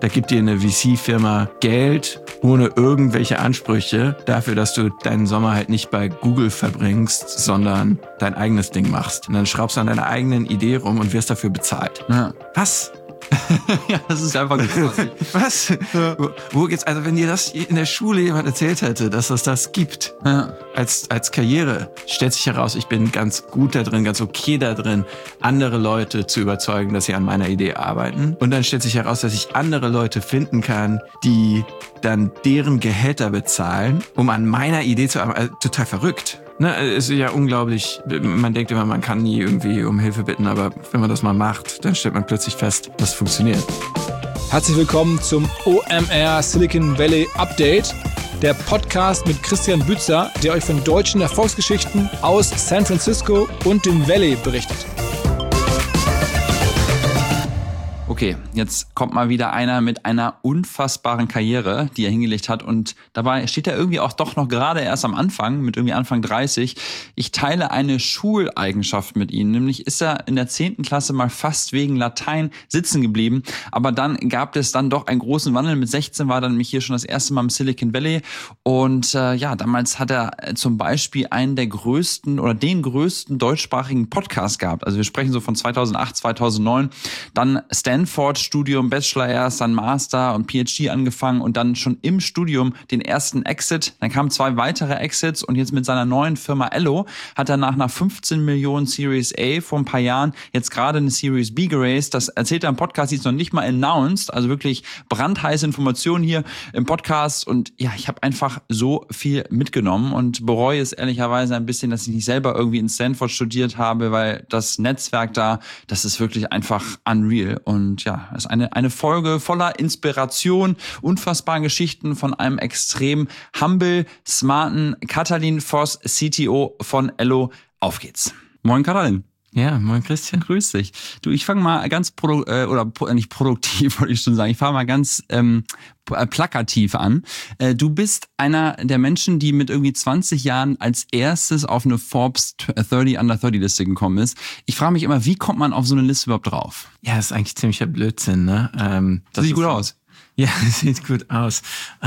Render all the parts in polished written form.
Da gibt dir eine VC-Firma Geld ohne irgendwelche Ansprüche dafür, dass du deinen Sommer halt nicht bei Google verbringst, sondern dein eigenes Ding machst. Und dann schraubst du an deiner eigenen Idee rum und wirst dafür bezahlt. Ja. Was? Ja, das ist einfach großartig. Was? Ja. Wo geht's? Also wenn dir das in der Schule jemand erzählt hätte, dass es das gibt, als Karriere, stellt sich heraus, ich bin ganz gut da drin, ganz okay da drin, andere Leute zu überzeugen, dass sie an meiner Idee arbeiten. Und dann stellt sich heraus, dass ich andere Leute finden kann, die dann deren Gehälter bezahlen, um an meiner Idee zu arbeiten. Also, total verrückt. Ne, es ist ja unglaublich, man denkt immer, man kann nie irgendwie um Hilfe bitten, aber wenn man das mal macht, dann stellt man plötzlich fest, das funktioniert. Herzlich willkommen zum OMR Silicon Valley Update, der Podcast mit Christian Bützer, der euch von deutschen Erfolgsgeschichten aus San Francisco und dem Valley berichtet. Okay, jetzt kommt mal wieder einer mit einer unfassbaren Karriere, die er hingelegt hat, und dabei steht er irgendwie auch doch noch gerade erst am Anfang, mit irgendwie Anfang 30. Ich teile eine Schuleigenschaft mit ihm, nämlich ist er in der 10. Klasse mal fast wegen Latein sitzen geblieben, aber dann gab es dann doch einen großen Wandel. Mit 16 war er dann nämlich hier schon das erste Mal im Silicon Valley und damals hat er zum Beispiel einen der größten oder den größten deutschsprachigen Podcast gehabt. Also wir sprechen so von 2008, 2009, dann Stanford-Studium, Bachelor erst, dann Master und PhD angefangen und dann schon im Studium den ersten Exit. Dann kamen 2 weitere Exits und jetzt mit seiner neuen Firma Ello hat er nach einer 15 Millionen Series A vor ein paar Jahren jetzt gerade eine Series B geraced. Das erzählt er im Podcast, die ist noch nicht mal announced, also wirklich brandheiße Informationen hier im Podcast. Und ja, ich habe einfach so viel mitgenommen und bereue es ehrlicherweise ein bisschen, dass ich nicht selber irgendwie in Stanford studiert habe, weil das Netzwerk da, das ist wirklich einfach unreal. Und ja, es ist eine Folge voller Inspiration, unfassbaren Geschichten von einem extrem humble, smarten Katalin Voss, CTO von Ello. Auf geht's. Moin Katalin. Ja, moin Christian. Grüß dich. Du, ich fange mal ganz nicht produktiv, wollte ich schon sagen. Ich fange mal ganz plakativ an. Du bist einer der Menschen, die mit irgendwie 20 Jahren als erstes auf eine Forbes 30 Under 30 Liste gekommen ist. Ich frage mich immer, wie kommt man auf so eine Liste überhaupt drauf? Ja, das ist eigentlich ziemlicher Blödsinn, ne? Das sieht gut aus. Ja, das sieht gut aus.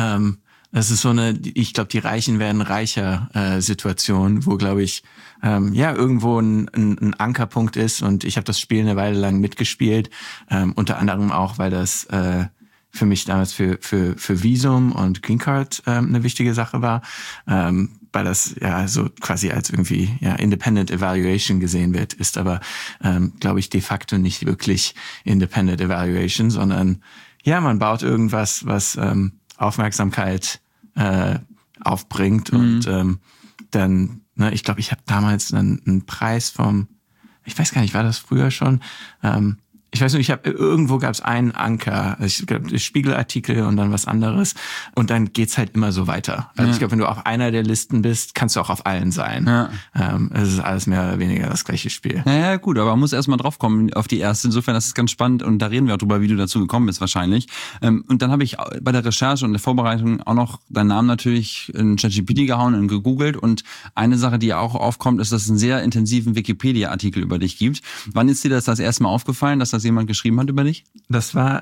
Das ist so eine, ich glaube, die Reichen werden reicher Situation, wo, glaube ich, irgendwo ein Ankerpunkt ist. Und ich habe das Spiel eine Weile lang mitgespielt, unter anderem auch, weil das für mich damals für Visum und Green Card eine wichtige Sache war, weil das ja so quasi als irgendwie Independent Evaluation gesehen wird, ist aber, glaube ich, de facto nicht wirklich Independent Evaluation, sondern man baut irgendwas, was Aufmerksamkeit aufbringt und dann, ne, ich glaube, ich habe damals einen Preis ich weiß gar nicht, war das früher schon? Ich weiß nicht, irgendwo gab es einen Anker, ich glaube, Spiegelartikel und dann was anderes und dann geht's halt immer so weiter. Also ich glaube, wenn du auf einer der Listen bist, kannst du auch auf allen sein. Ja. Es ist alles mehr oder weniger das gleiche Spiel. Ja, gut, aber man muss erstmal drauf kommen auf die erste. Insofern, das ist ganz spannend und da reden wir auch drüber, wie du dazu gekommen bist wahrscheinlich. Und dann habe ich bei der Recherche und der Vorbereitung auch noch deinen Namen natürlich in ChatGPT gehauen und gegoogelt und eine Sache, die auch aufkommt, ist, dass es einen sehr intensiven Wikipedia-Artikel über dich gibt. Wann ist dir das erste Mal aufgefallen, dass das jemand geschrieben hat über dich? Das war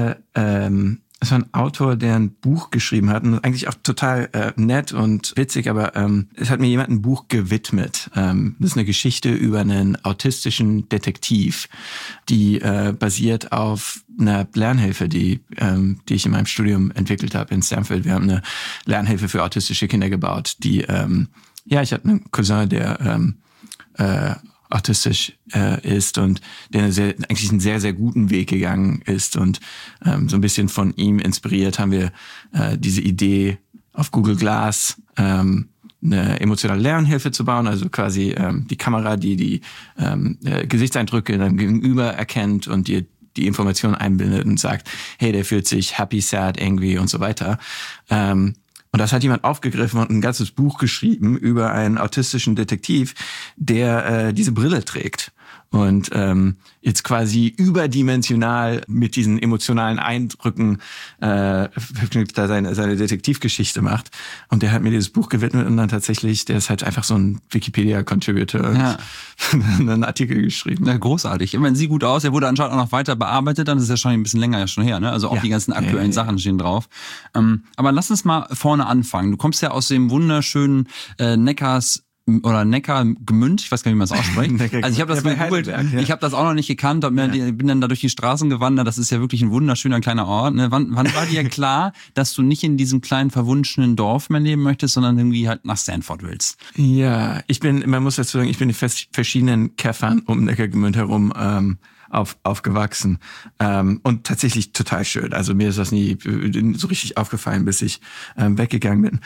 ein Autor, der ein Buch geschrieben hat und eigentlich auch total nett und witzig, aber es hat mir jemand ein Buch gewidmet. Das ist eine Geschichte über einen autistischen Detektiv, die basiert auf einer Lernhilfe, die ich in meinem Studium entwickelt habe in Stanford. Wir haben eine Lernhilfe für autistische Kinder gebaut, die ich hatte einen Cousin, der autistisch ist und der eigentlich einen sehr, sehr guten Weg gegangen ist und so ein bisschen von ihm inspiriert haben wir diese Idee auf Google Glass eine emotionale Lernhilfe zu bauen, also quasi die Kamera, die Gesichtseindrücke dann gegenüber erkennt und dir die Information einbindet und sagt, hey, der fühlt sich happy, sad, angry und so weiter. Und das hat jemand aufgegriffen und ein ganzes Buch geschrieben über einen autistischen Detektiv, der diese Brille trägt. und jetzt quasi überdimensional mit diesen emotionalen Eindrücken da seine Detektivgeschichte macht. Und der hat mir dieses Buch gewidmet und dann tatsächlich, der ist halt einfach so ein Wikipedia-Contributor und einen Artikel geschrieben. Ja, großartig. Ich meine, sieht gut aus. Er wurde anscheinend auch noch weiter bearbeitet, dann ist ja schon ein bisschen länger schon her, ne? Also auch die ganzen aktuellen Sachen stehen drauf. Aber lass uns mal vorne anfangen. Du kommst ja aus dem wunderschönen Neckargemünd, ich weiß gar nicht, wie man es ausspricht. Also ich habe das gegoogelt, ich habe das auch noch nicht gekannt, bin dann da durch die Straßen gewandert, das ist ja wirklich ein wunderschöner kleiner Ort. Ne? Wann war dir klar, dass du nicht in diesem kleinen verwunschenen Dorf mehr leben möchtest, sondern irgendwie halt nach Stanford willst? Ja, man muss dazu sagen, ich bin in verschiedenen Käffern um Neckargemünd herum aufgewachsen und tatsächlich total schön. Also mir ist das nie so richtig aufgefallen, bis ich weggegangen bin.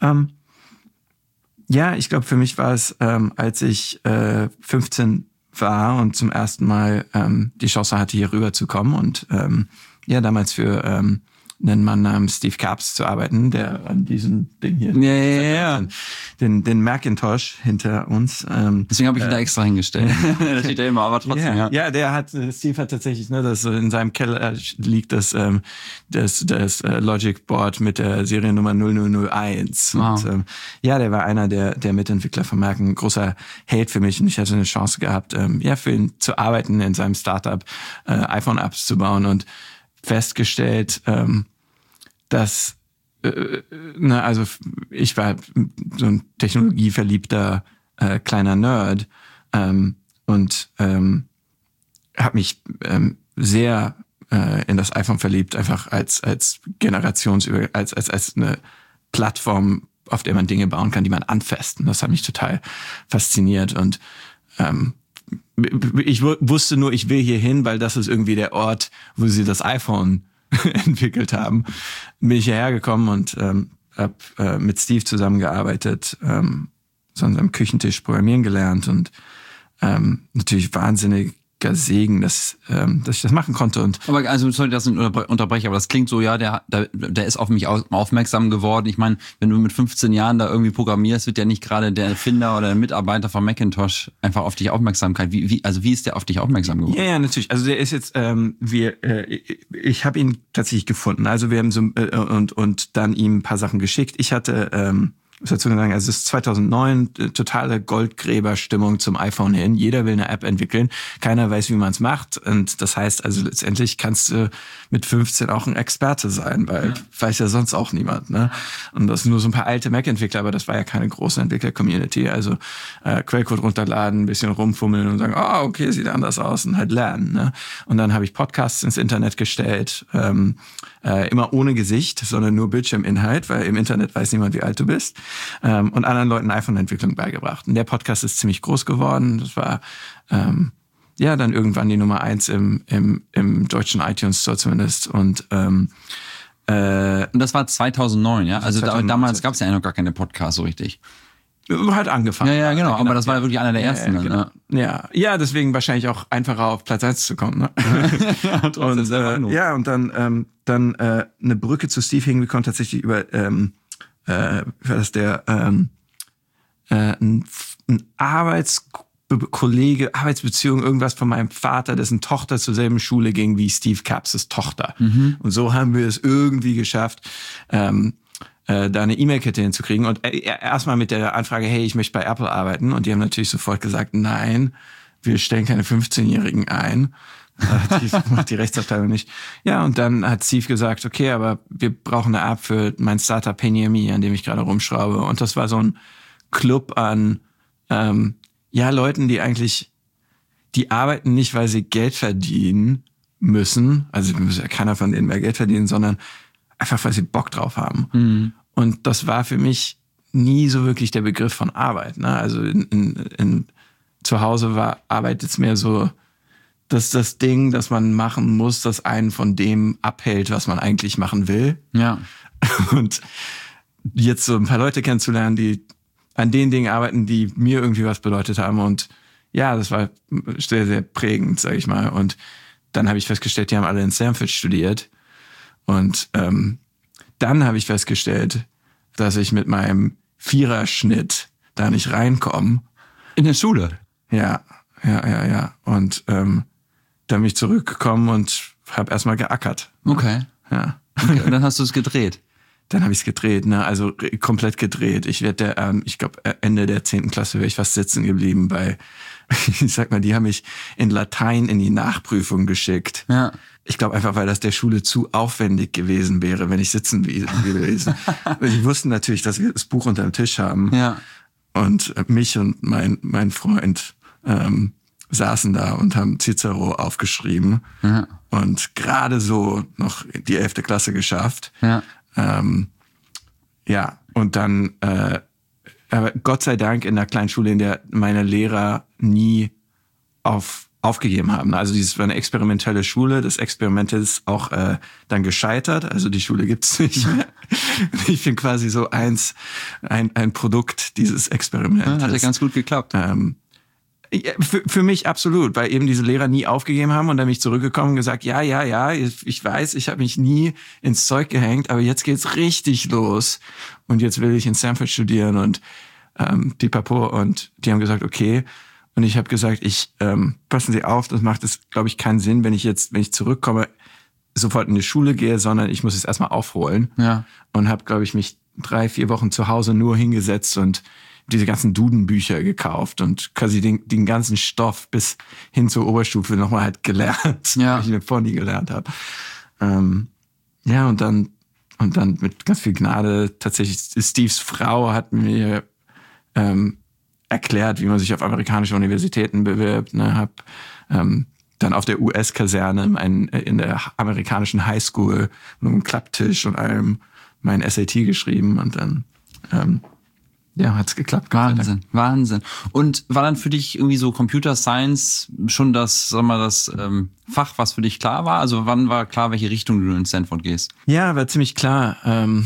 Ja, ich glaube, für mich war es, als ich 15 war und zum ersten Mal die Chance hatte, hier rüber zu kommen und damals für einen Mann namens Steve Capps zu arbeiten, der an diesem Ding hier, den Macintosh hinter uns. Deswegen habe ich ihn da extra hingestellt. Da steht er immer, aber trotzdem, Steve hat tatsächlich, das in seinem Keller liegt das Logic Board mit der Seriennummer 0001. Wow. Und, der war einer der Mitentwickler von Mac, ein großer Held für mich und ich hatte eine Chance gehabt, für ihn zu arbeiten, in seinem Startup iPhone-Apps zu bauen und festgestellt, dass ich war so ein technologieverliebter kleiner Nerd und habe mich sehr in das iPhone verliebt, einfach als als eine Plattform, auf der man Dinge bauen kann, die man anfasst. Und das hat mich total fasziniert und ich wusste nur, ich will hier hin, weil das ist irgendwie der Ort, wo sie das iPhone entwickelt haben. Bin ich hierher gekommen und habe mit Steve zusammengearbeitet, so an seinem Küchentisch programmieren gelernt und natürlich wahnsinniger Segen, dass ich das machen konnte. Aber also, sorry, dass ich unterbreche, aber das klingt so, ja, der ist auf mich aufmerksam geworden. Ich meine, wenn du mit 15 Jahren da irgendwie programmierst, wird ja nicht gerade der Erfinder oder der Mitarbeiter von Macintosh einfach auf dich Aufmerksamkeit. Wie ist der auf dich aufmerksam geworden? Ja, natürlich. Also der ist jetzt, ich habe ihn tatsächlich gefunden. Also wir haben so und dann ihm ein paar Sachen geschickt. Ich hatte was dazu sagen, also es ist 2009, totale Goldgräberstimmung zum iPhone hin. Jeder will eine App entwickeln. Keiner weiß, wie man es macht. Und das heißt also letztendlich kannst du mit 15 auch ein Experte sein, weil weiß ja sonst auch niemand. Ne? Und das sind nur so ein paar alte Mac-Entwickler, aber das war ja keine große Entwickler-Community. Also Quellcode runterladen, ein bisschen rumfummeln und sagen, okay, sieht anders aus und halt lernen. Ne? Und dann habe ich Podcasts ins Internet gestellt, immer ohne Gesicht, sondern nur Bildschirminhalt, weil im Internet weiß niemand, wie alt du bist. Und anderen Leuten iPhone-Entwicklung beigebracht. Und der Podcast ist ziemlich groß geworden. Das war dann irgendwann die Nummer 1 im deutschen iTunes Store zumindest. Und das war 2009, ja? Also 2009, damals gab es ja noch gar keine Podcasts so richtig. Hat angefangen. Ja, genau. Aber das war ja wirklich einer der ersten. Genau. Ja, deswegen wahrscheinlich auch einfacher auf Platz 1 zu kommen. Ne? Und dann eine Brücke zu Steve hingekommen, tatsächlich über ein Arbeitsbeziehung, irgendwas von meinem Vater, dessen Tochter zur selben Schule ging wie Steve Capps' Tochter. Mhm. Und so haben wir es irgendwie geschafft, da eine E-Mail-Kette hinzukriegen. Und erstmal mit der Anfrage, hey, ich möchte bei Apple arbeiten. Und die haben natürlich sofort gesagt, nein, wir stellen keine 15-Jährigen ein. Das macht die Rechtsabteilung nicht. Ja, und dann hat Steve gesagt, okay, aber wir brauchen eine App für mein Startup PayNearMe, an dem ich gerade rumschraube. Und das war so ein Club an Leuten, die arbeiten nicht, weil sie Geld verdienen müssen. Also keiner von denen mehr Geld verdienen, sondern einfach, weil sie Bock drauf haben. Mhm. Und das war für mich nie so wirklich der Begriff von Arbeit. Ne? Also zu Hause war Arbeit jetzt mehr so, dass das Ding, das man machen muss, das einen von dem abhält, was man eigentlich machen will. Ja. Und jetzt so ein paar Leute kennenzulernen, die an den Dingen arbeiten, die mir irgendwie was bedeutet haben. Und ja, das war sehr, sehr prägend, sag ich mal. Und dann habe ich festgestellt, die haben alle in Stanford studiert. Und dann habe ich festgestellt, dass ich mit meinem 4er-Schnitt da nicht reinkomme. In der Schule? Ja. Ja. Und dann bin ich zurückgekommen und habe erstmal geackert. Okay. Ja. Okay. Und dann hast du es gedreht. Dann habe ich es gedreht, ne? Also komplett gedreht. Ich glaube, Ende der 10. Klasse wäre ich fast sitzen geblieben bei, ich sag mal, die haben mich in Latein in die Nachprüfung geschickt. Ja. Ich glaube einfach, weil das der Schule zu aufwendig gewesen wäre, wenn ich sitzen gewesen. Die wussten natürlich, dass wir das Buch unter dem Tisch haben. Ja. Und mich und mein Freund saßen da und haben Cicero aufgeschrieben. Ja. Und gerade so noch die 11. Klasse geschafft. Ja. Und dann, aber Gott sei Dank in einer kleinen Schule, in der meine Lehrer nie aufgegeben haben. Also dieses war eine experimentelle Schule. Das Experiment ist auch dann gescheitert. Also die Schule gibt's nicht mehr. Ich bin quasi so ein Produkt dieses Experiments. Hat ja ganz gut geklappt. Für mich absolut, weil eben diese Lehrer nie aufgegeben haben und dann bin ich zurückgekommen und gesagt, ja, ich weiß, ich habe mich nie ins Zeug gehängt, aber jetzt geht's richtig los und jetzt will ich in Stanford studieren und pipapo, und die haben gesagt, okay, und ich habe gesagt, passen Sie auf, das macht glaube ich, keinen Sinn, wenn ich zurückkomme, sofort in die Schule gehe, sondern ich muss es erstmal aufholen. Ja. Und habe, glaube ich, mich 3-4 Wochen zu Hause nur hingesetzt und diese ganzen Duden-Bücher gekauft und quasi den ganzen Stoff bis hin zur Oberstufe nochmal halt gelernt, ja. was ich davor nie gelernt habe. Und dann mit ganz viel Gnade tatsächlich, Steves Frau hat mir erklärt, wie man sich auf amerikanische Universitäten bewirbt. Ne? Hab dann auf der US-Kaserne in der amerikanischen Highschool mit einem Klapptisch und allem mein SAT geschrieben und dann hat's geklappt. Wahnsinn. Und war dann für dich irgendwie so Computer Science schon das Fach, was für dich klar war? Also wann war klar, welche Richtung du in Stanford gehst? Ja, war ziemlich klar.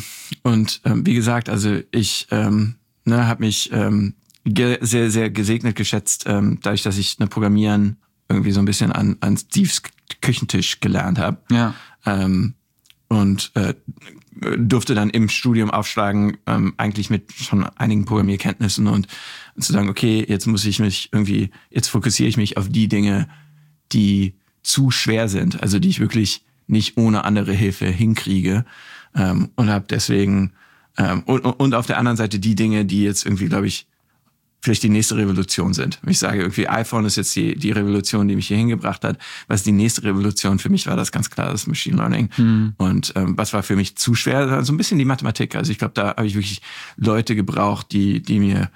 Wie gesagt, also ich habe mich sehr, sehr gesegnet geschätzt, dadurch, dass ich Programmieren irgendwie so ein bisschen an Steves Küchentisch gelernt habe. Ja. Und durfte dann im Studium aufschlagen, eigentlich mit schon einigen Programmierkenntnissen und zu sagen, okay, jetzt fokussiere ich mich auf die Dinge, die zu schwer sind, also die ich wirklich nicht ohne andere Hilfe hinkriege, und habe deswegen und auf der anderen Seite die Dinge, die jetzt irgendwie, glaube ich, vielleicht die nächste Revolution sind. Ich sage irgendwie, iPhone ist jetzt die Revolution, die mich hier hingebracht hat. Was die nächste Revolution für mich war, das ganz klar, das Machine Learning. Und was war für mich zu schwer? So ein bisschen die Mathematik. Also ich glaube, da habe ich wirklich Leute gebraucht, die mir,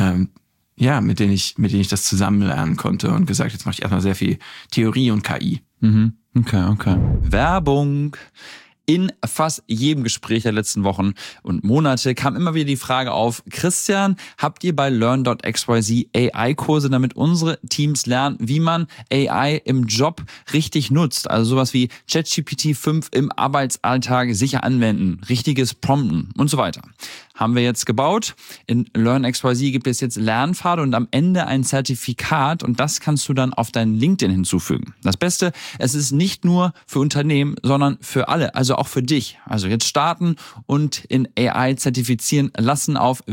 mit denen ich das zusammen lernen konnte und gesagt, jetzt mache ich erstmal sehr viel Theorie und KI. Okay. Werbung. In fast jedem Gespräch der letzten Wochen und Monate kam immer wieder die Frage auf: Christian, habt ihr bei Learn.xyz AI-Kurse, damit unsere Teams lernen, wie man AI im Job richtig nutzt? Also sowas wie ChatGPT 5 im Arbeitsalltag sicher anwenden, richtiges Prompten und so weiter. Haben wir jetzt gebaut. In Learn.xyz gibt es jetzt Lernpfade und am Ende ein Zertifikat und das kannst du dann auf dein LinkedIn hinzufügen. Das Beste, es ist nicht nur für Unternehmen, sondern für alle, also auch für dich. Also jetzt starten und in AI zertifizieren lassen auf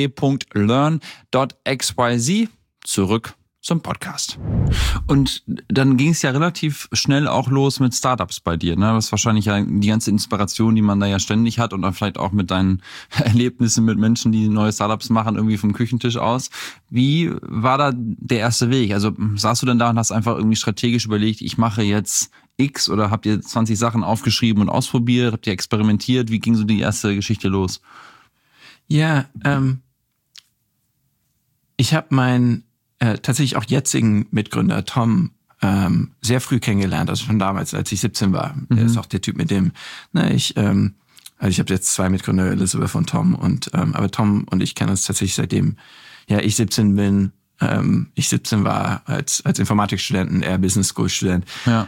www.learn.xyz. Zurück zum Podcast. Und dann ging es ja relativ schnell auch los mit Startups bei dir, ne? Das ist wahrscheinlich ja die ganze Inspiration, die man da ja ständig hat und dann vielleicht auch mit deinen Erlebnissen mit Menschen, die neue Startups machen, irgendwie vom Küchentisch aus. Wie war da der erste Weg? Also saßt du denn da und hast einfach irgendwie strategisch überlegt, ich mache jetzt X, oder habt ihr 20 Sachen aufgeschrieben und ausprobiert? Habt ihr experimentiert? Wie ging so die erste Geschichte los? Ja, ich habe meinen tatsächlich auch jetzigen Mitgründer Tom sehr früh kennengelernt, also schon damals, als ich 17 war. Der ist auch der Typ, mit dem ich habe jetzt 2 Mitgründer, Elizabeth und Tom, aber Tom und ich kennen uns tatsächlich seitdem ich 17 bin. Ich 17 war als Informatikstudent, er Business School Student. Ja.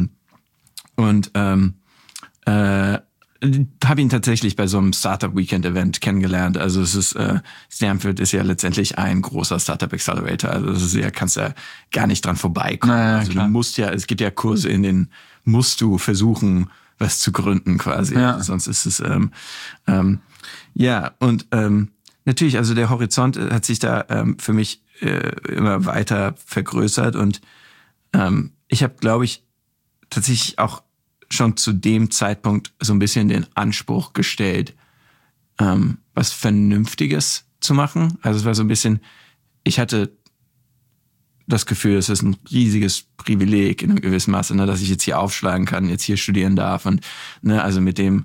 Habe ihn tatsächlich bei so einem Startup Weekend Event kennengelernt. Also es ist Stanford ist ja letztendlich ein großer Startup Accelerator. Also das ist kannst ja gar nicht dran vorbeikommen. Also du musst es gibt ja Kurse, in denen musst du versuchen, was zu gründen quasi. Ja. Sonst ist es natürlich, also der Horizont hat sich da für mich immer weiter vergrößert und ich habe, glaube ich, tatsächlich auch schon zu dem Zeitpunkt so ein bisschen den Anspruch gestellt, was Vernünftiges zu machen. Also es war so ein bisschen, ich hatte das Gefühl, es ist ein riesiges Privileg in einem gewissen Maße, ne, dass ich jetzt hier aufschlagen kann, jetzt hier studieren darf und also mit dem,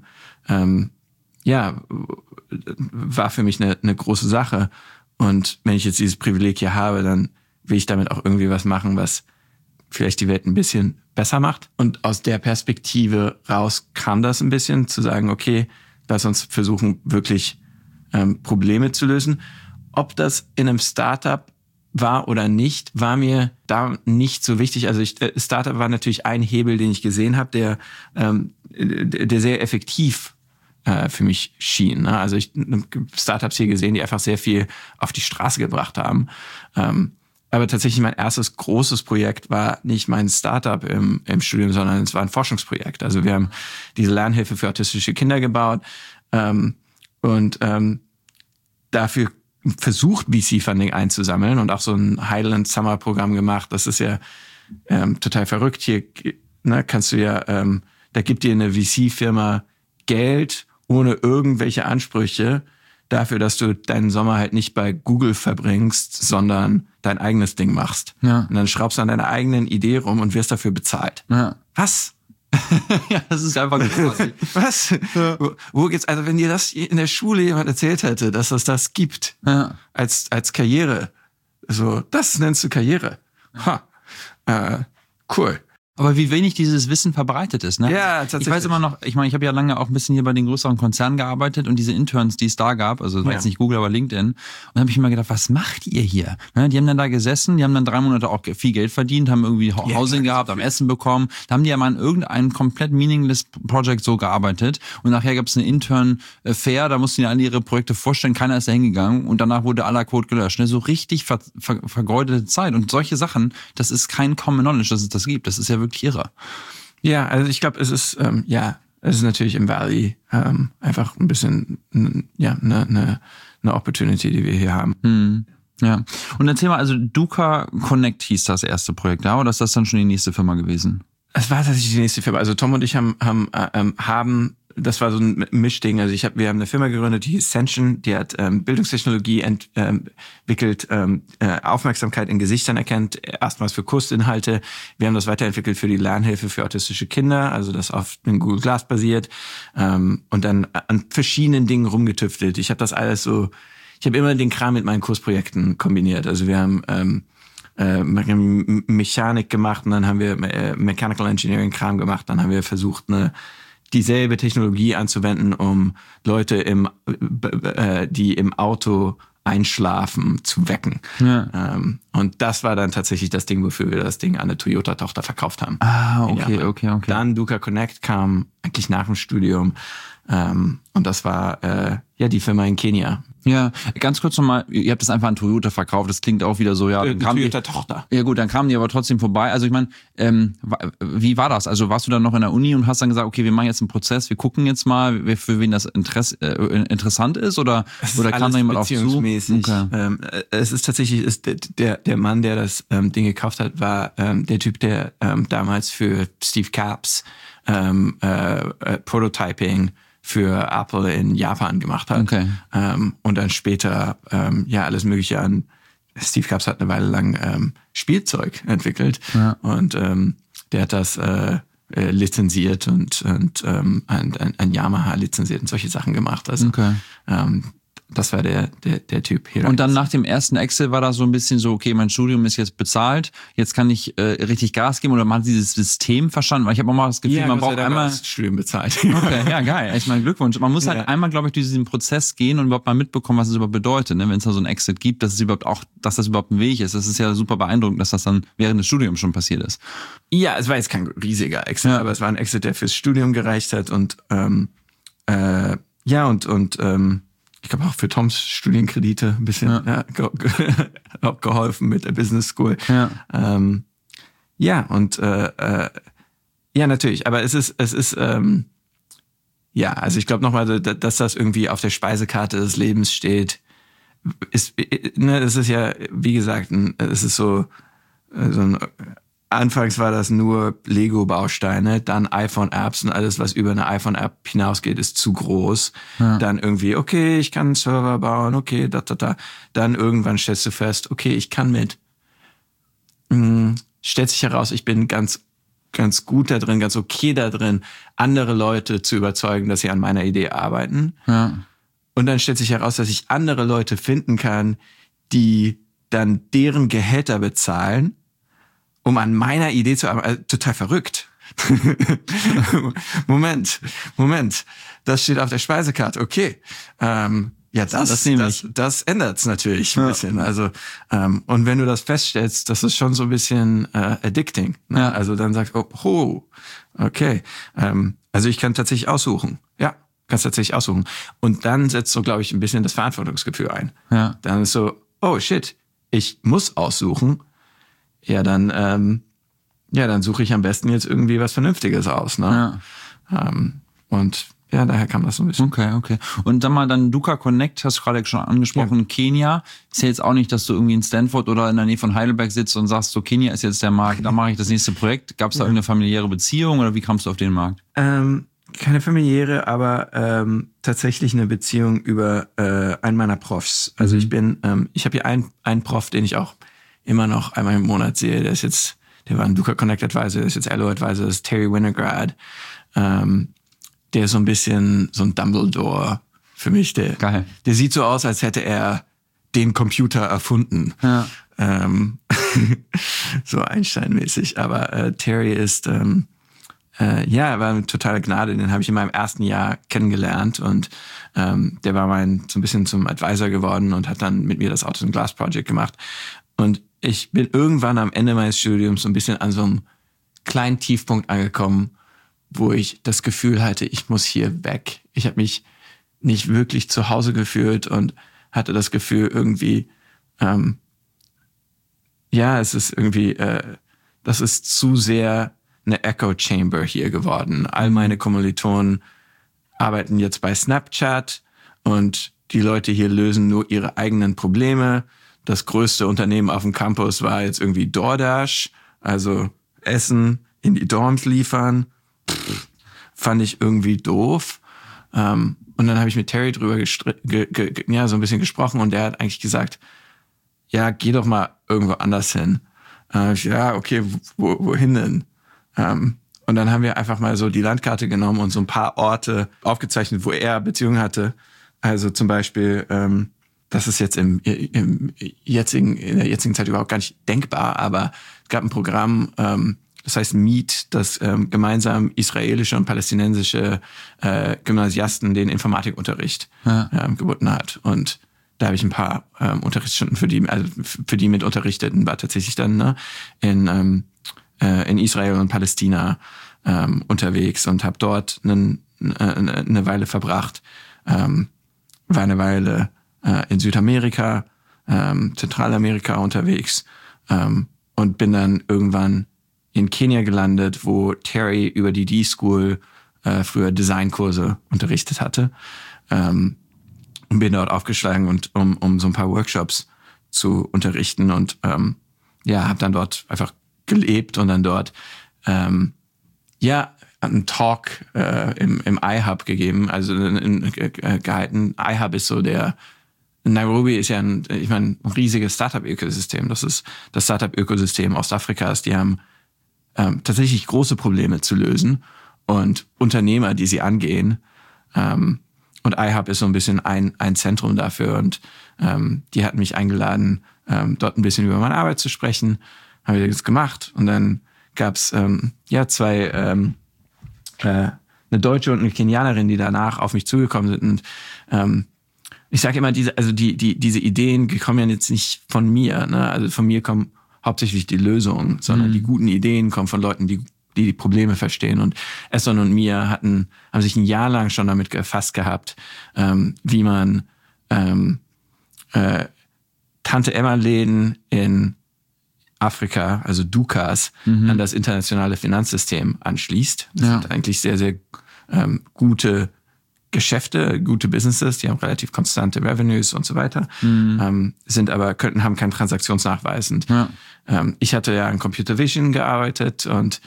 war für mich eine große Sache. Und wenn ich jetzt dieses Privileg hier habe, dann will ich damit auch irgendwie was machen, was vielleicht die Welt ein bisschen besser macht. Und aus der Perspektive raus kam das ein bisschen, zu sagen, okay, lass uns versuchen, wirklich Probleme zu lösen. Ob das in einem Startup war oder nicht, war mir da nicht so wichtig. Also Startup war natürlich ein Hebel, den ich gesehen habe, der sehr effektiv für mich schien. Ne? Also ich habe Startups hier gesehen, die einfach sehr viel auf die Straße gebracht haben. Aber tatsächlich mein erstes großes Projekt war nicht mein Startup im Studium, sondern es war ein Forschungsprojekt. Also wir haben diese Lernhilfe für autistische Kinder gebaut und dafür versucht, VC-Funding einzusammeln und auch so ein Highland Summer Programm gemacht. Das ist ja total verrückt. Hier kannst du ja, da gibt dir eine VC-Firma Geld ohne irgendwelche Ansprüche dafür, dass du deinen Sommer halt nicht bei Google verbringst, sondern dein eigenes Ding machst. Ja. Und dann schraubst du an deiner eigenen Idee rum und wirst dafür bezahlt. Ja. Was? Ja, das ist einfach krass. Was? Ja. Wo geht's? Also wenn dir das in der Schule jemand erzählt hätte, dass es das gibt, als Karriere, so, das nennst du Karriere. Cool. Aber wie wenig dieses Wissen verbreitet ist, ne? Ja, tatsächlich. Ich weiß immer noch, ich meine, ich habe ja lange auch ein bisschen hier bei den größeren Konzernen gearbeitet und diese Interns, die es da gab, also das war jetzt nicht Google, aber LinkedIn. Und dann habe ich immer gedacht, was macht ihr hier? Ne? Die haben dann da gesessen, die haben dann 3 Monate auch viel Geld verdient, haben irgendwie Housing gehabt, haben Essen bekommen. Da haben die ja mal in irgendeinem komplett meaningless Project so gearbeitet. Und nachher gab es eine Intern-Fair, da mussten die alle ihre Projekte vorstellen, keiner ist da hingegangen und danach wurde aller Code gelöscht. Ne? So richtig vergeudete Zeit. Und solche Sachen, das ist kein Common Knowledge, dass es das gibt. Das ist ja wirklich irre. Ja, also ich glaube, es ist natürlich im Valley einfach ein bisschen eine Opportunity, die wir hier haben. Ja. Und erzähl mal, also Duca Connect hieß das erste Projekt, ja? Oder ist das dann schon die nächste Firma gewesen? Es war tatsächlich die nächste Firma. Also Tom und ich haben das war so ein Mischding. Also wir haben eine Firma gegründet, die Ascension, die hat Bildungstechnologie entwickelt, Aufmerksamkeit in Gesichtern erkennt, erstmals für Kursinhalte. Wir haben das weiterentwickelt für die Lernhilfe für autistische Kinder, also das auf dem Google Glass basiert, und dann an verschiedenen Dingen rumgetüftelt. Ich habe das alles so, ich habe immer den Kram mit meinen Kursprojekten kombiniert. Also wir haben Mechanik gemacht und dann haben wir Mechanical Engineering Kram gemacht, dann haben wir versucht, dieselbe Technologie anzuwenden, um Leute die im Auto einschlafen, zu wecken. Ja. Und das war dann tatsächlich das Ding, wofür wir das Ding an eine Toyota-Tochter verkauft haben. Okay. Dann Duca Connect kam eigentlich nach dem Studium. Und das war die Firma in Kenia. Ja, ganz kurz nochmal, ihr habt das einfach an Toyota verkauft, das klingt auch wieder so, ja. Toyota-Tochter. Ja gut, dann kamen die aber trotzdem vorbei. Also ich meine, wie war das? Also warst du dann noch in der Uni und hast dann gesagt, okay, wir machen jetzt einen Prozess, wir gucken jetzt mal, für wen das interessant ist? Oder kam da jemand auf zu? Okay. Es ist tatsächlich, der Mann, der das Ding gekauft hat, war der Typ, der damals für Steve Jobs Prototyping für Apple in Japan gemacht hat. Okay. Und dann später alles Mögliche an. Steve Jobs hat eine Weile lang Spielzeug entwickelt. Ja. Und der hat das lizenziert und ein Yamaha lizenziert und solche Sachen gemacht. Also das war der Typ hier. Und dann nach dem ersten Excel war da so ein bisschen so, okay, mein Studium ist jetzt bezahlt, jetzt kann ich richtig Gas geben, oder man hat dieses System verstanden, weil ich habe auch mal das Gefühl, man braucht einmal das Studium bezahlt. Okay, ja, geil. Ich meine, Glückwunsch. Man muss halt einmal, glaube ich, durch diesen Prozess gehen und überhaupt mal mitbekommen, was es überhaupt bedeutet, ne? Wenn es da so ein Exit gibt, dass das überhaupt ein Weg ist. Das ist ja super beeindruckend, dass das dann während des Studiums schon passiert ist. Ja, es war jetzt kein riesiger Exit, aber es war ein Exit, der fürs Studium gereicht hat und ich glaube auch für Toms Studienkredite ein bisschen geholfen mit der Business School. Ja, natürlich. Aber es ist also ich glaube nochmal, dass das irgendwie auf der Speisekarte des Lebens steht, es ist ja, wie gesagt, es ist so ein, anfangs war das nur Lego-Bausteine, dann iPhone-Apps und alles, was über eine iPhone-App hinausgeht, ist zu groß. Ja. Dann irgendwie, okay, ich kann einen Server bauen, okay, Dann irgendwann stellst du fest, okay, ich kann stellt sich heraus, ich bin ganz gut da drin, ganz okay da drin, andere Leute zu überzeugen, dass sie an meiner Idee arbeiten. Ja. Und dann stellt sich heraus, dass ich andere Leute finden kann, die dann deren Gehälter bezahlen, um an meiner Idee zu arbeiten. Also, total verrückt. Moment. Das steht auf der Speisekarte. Okay. Das ändert's natürlich ein bisschen. Also, und wenn du das feststellst, das ist schon so ein bisschen addicting. Ne? Ja. Also dann sagst du, okay. Also ich kann tatsächlich aussuchen. Ja, kannst tatsächlich aussuchen. Und dann setzt so, glaube ich, ein bisschen das Verantwortungsgefühl ein. Ja. Dann ist so, oh shit, ich muss aussuchen. Ja, dann suche ich am besten jetzt irgendwie was Vernünftiges aus. Ne? Ja. Und ja, daher kam das so ein bisschen. Okay. Und sag mal, dann Duca Connect, hast du gerade schon angesprochen, ja. Kenia. Ist ja jetzt auch nicht, dass du irgendwie in Stanford oder in der Nähe von Heidelberg sitzt und sagst, so Kenia ist jetzt der Markt, da mache ich das nächste Projekt. Gab es da irgendeine familiäre Beziehung oder wie kamst du auf den Markt? Keine familiäre, aber tatsächlich eine Beziehung über einen meiner Profs. Also ich habe hier einen Prof, den ich auch immer noch einmal im Monat sehe. Der war ein Duca Connect Advisor, der ist jetzt Elo Advisor, das ist Terry Winograd. Der ist so ein bisschen so ein Dumbledore für mich. Der sieht so aus, als hätte er den Computer erfunden. Ja. So Einstein-mäßig. Aber Terry ist, war eine totale Gnade. Den habe ich in meinem ersten Jahr kennengelernt und der war so ein bisschen zum Advisor geworden und hat dann mit mir das Autos and Glass Project gemacht. Und ich bin irgendwann am Ende meines Studiums so ein bisschen an so einem kleinen Tiefpunkt angekommen, wo ich das Gefühl hatte, ich muss hier weg. Ich habe mich nicht wirklich zu Hause gefühlt und hatte das Gefühl irgendwie, es ist irgendwie, das ist zu sehr eine Echo Chamber hier geworden. All meine Kommilitonen arbeiten jetzt bei Snapchat und die Leute hier lösen nur ihre eigenen Probleme. Das größte Unternehmen auf dem Campus war jetzt irgendwie DoorDash, also Essen in die Dorms liefern. Fand ich irgendwie doof. Und dann habe ich mit Terry drüber so ein bisschen gesprochen und der hat eigentlich gesagt, ja, geh doch mal irgendwo anders hin. Ja, okay, wohin denn? Und dann haben wir einfach mal so die Landkarte genommen und so ein paar Orte aufgezeichnet, wo er Beziehungen hatte. Also zum Beispiel, das ist jetzt in der jetzigen Zeit überhaupt gar nicht denkbar, aber es gab ein Programm, das heißt Meet, das gemeinsam israelische und palästinensische Gymnasiasten den Informatikunterricht geboten hat. Und da habe ich ein paar Unterrichtsstunden für die mit unterrichteten, war tatsächlich dann in Israel und Palästina unterwegs und habe dort eine Weile verbracht, war eine Weile in Südamerika, Zentralamerika unterwegs und bin dann irgendwann in Kenia gelandet, wo Terry über die D-School früher Designkurse unterrichtet hatte. Und bin dort aufgeschlagen und um so ein paar Workshops zu unterrichten und habe dann dort einfach gelebt und dann dort einen Talk im iHub gegeben, also gehalten. iHub ist so Nairobi ist ja ein riesiges Startup-Ökosystem. Das ist das Startup-Ökosystem Ostafrikas. Die haben tatsächlich große Probleme zu lösen und Unternehmer, die sie angehen. Und iHub ist so ein bisschen ein Zentrum dafür. Und die hatten mich eingeladen, dort ein bisschen über meine Arbeit zu sprechen. Haben wir das gemacht. Und dann gab's zwei, eine Deutsche und eine Kenianerin, die danach auf mich zugekommen sind. Und ich sage immer, diese Ideen kommen ja jetzt nicht von mir. Ne? Also von mir kommen hauptsächlich die Lösungen, sondern die guten Ideen kommen von Leuten, die Probleme verstehen. Und Esson und Mia haben sich ein Jahr lang schon damit befasst gehabt, wie man Tante-Emma-Läden in Afrika, also Dukas, an das internationale Finanzsystem anschließt. Das sind eigentlich sehr, sehr gute Geschäfte, gute Businesses, die haben relativ konstante Revenues und so weiter, haben keinen Transaktionsnachweis. Und, ich hatte ja in Computer Vision gearbeitet und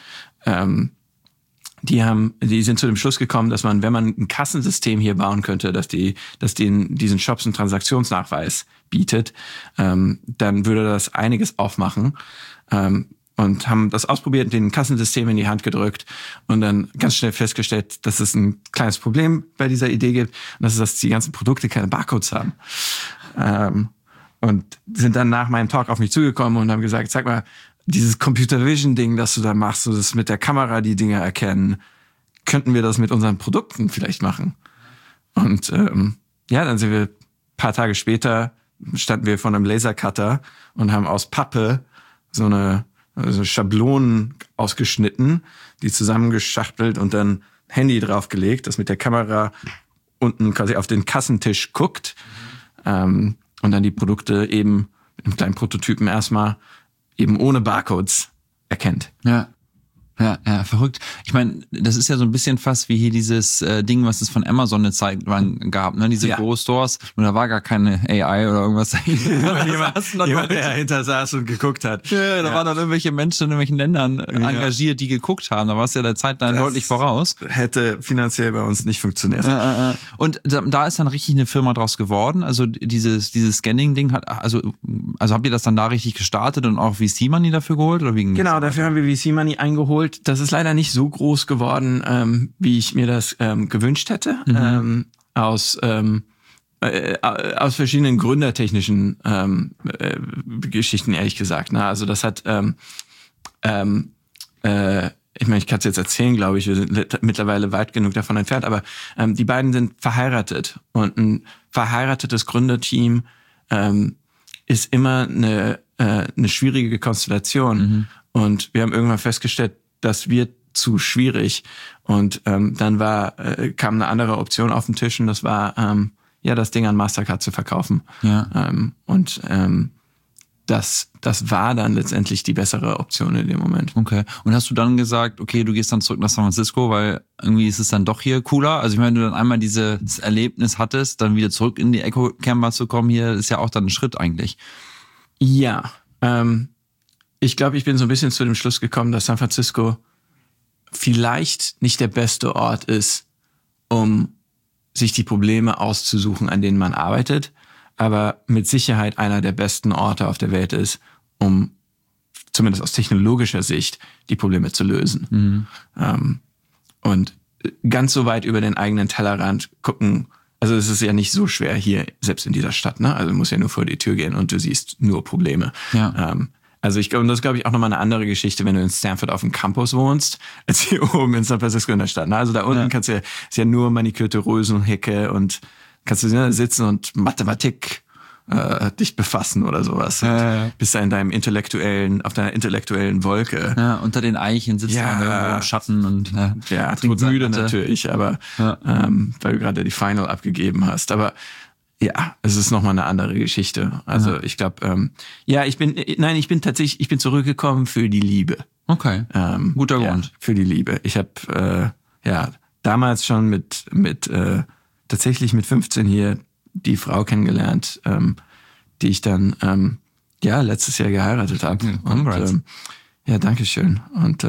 die sind zu dem Schluss gekommen, dass man, wenn man ein Kassensystem hier bauen könnte, dass diesen Shops einen Transaktionsnachweis bietet, dann würde das einiges aufmachen. Und haben das ausprobiert, den Kassensystem in die Hand gedrückt und dann ganz schnell festgestellt, dass es ein kleines Problem bei dieser Idee gibt und das ist, dass die ganzen Produkte keine Barcodes haben. Und sind dann nach meinem Talk auf mich zugekommen und haben gesagt, sag mal, dieses Computer Vision Ding, das du da machst, so das mit der Kamera die Dinge erkennen, könnten wir das mit unseren Produkten vielleicht machen? Und dann sind wir ein paar Tage später, standen wir vor einem Lasercutter und haben aus Pappe so Schablonen ausgeschnitten, die zusammengeschachtelt und dann Handy draufgelegt, das mit der Kamera unten quasi auf den Kassentisch guckt und dann die Produkte eben mit einem kleinen Prototypen erstmal eben ohne Barcodes erkennt. Ja, verrückt. Ich meine, das ist ja so ein bisschen fast wie hier dieses Ding, was es von Amazon eine Zeit lang gab, ne? Diese Go-Stores. Und da war gar keine AI oder irgendwas. Jemand, der dahinter saß und geguckt hat. Ja, da waren dann irgendwelche Menschen in irgendwelchen Ländern engagiert, die geguckt haben. Da warst du ja der Zeit dann deutlich voraus. Hätte finanziell bei uns nicht funktioniert. Und da ist dann richtig eine Firma draus geworden. Also dieses Scanning-Ding also habt ihr das dann da richtig gestartet und auch VC-Money dafür geholt? Oder wie genau, dafür haben wir VC-Money eingeholt. Das ist leider nicht so groß geworden, wie ich mir das gewünscht hätte. Aus verschiedenen gründertechnischen Geschichten, ehrlich gesagt. Ne? Also das hat, ich meine, ich kann es jetzt erzählen, glaube ich, wir sind mittlerweile weit genug davon entfernt, aber die beiden sind verheiratet und ein verheiratetes Gründerteam ist immer eine schwierige Konstellation. Und wir haben irgendwann festgestellt, das wird zu schwierig. Und dann kam eine andere Option auf den Tisch und das war, das Ding an Mastercard zu verkaufen. Das war dann letztendlich die bessere Option in dem Moment. Okay. Und hast du dann gesagt, okay, du gehst dann zurück nach San Francisco, weil irgendwie ist es dann doch hier cooler? Also ich meine, wenn du dann einmal dieses Erlebnis hattest, dann wieder zurück in die Echo Camera zu kommen, hier ist ja auch dann ein Schritt eigentlich. Ja, ich glaube, ich bin so ein bisschen zu dem Schluss gekommen, dass San Francisco vielleicht nicht der beste Ort ist, um sich die Probleme auszusuchen, an denen man arbeitet, aber mit Sicherheit einer der besten Orte auf der Welt ist, um zumindest aus technologischer Sicht die Probleme zu lösen. Und ganz so weit über den eigenen Tellerrand gucken. Also es ist ja nicht so schwer hier, selbst in dieser Stadt, ne? Also du musst ja nur vor die Tür gehen und du siehst nur Probleme. Also ich glaube, und das ist, glaube ich, auch nochmal eine andere Geschichte, wenn du in Stanford auf dem Campus wohnst, als hier oben in San Francisco in der Stadt. Also da unten kannst du ist ja nur manikürte Rosenhecke und kannst du sitzen und Mathematik dich befassen oder sowas. Bist da auf deiner intellektuellen Wolke. Ja, unter den Eichen sitzt man irgendwo im Schatten und trinkt müde natürlich, aber weil du gerade die Final abgegeben hast. Aber ja, es ist nochmal eine andere Geschichte. Also ich glaube, ich bin zurückgekommen für die Liebe. Okay, guter Grund. Für die Liebe. Ich habe damals schon tatsächlich mit 15 hier die Frau kennengelernt, die ich dann letztes Jahr geheiratet habe. Und danke schön. Und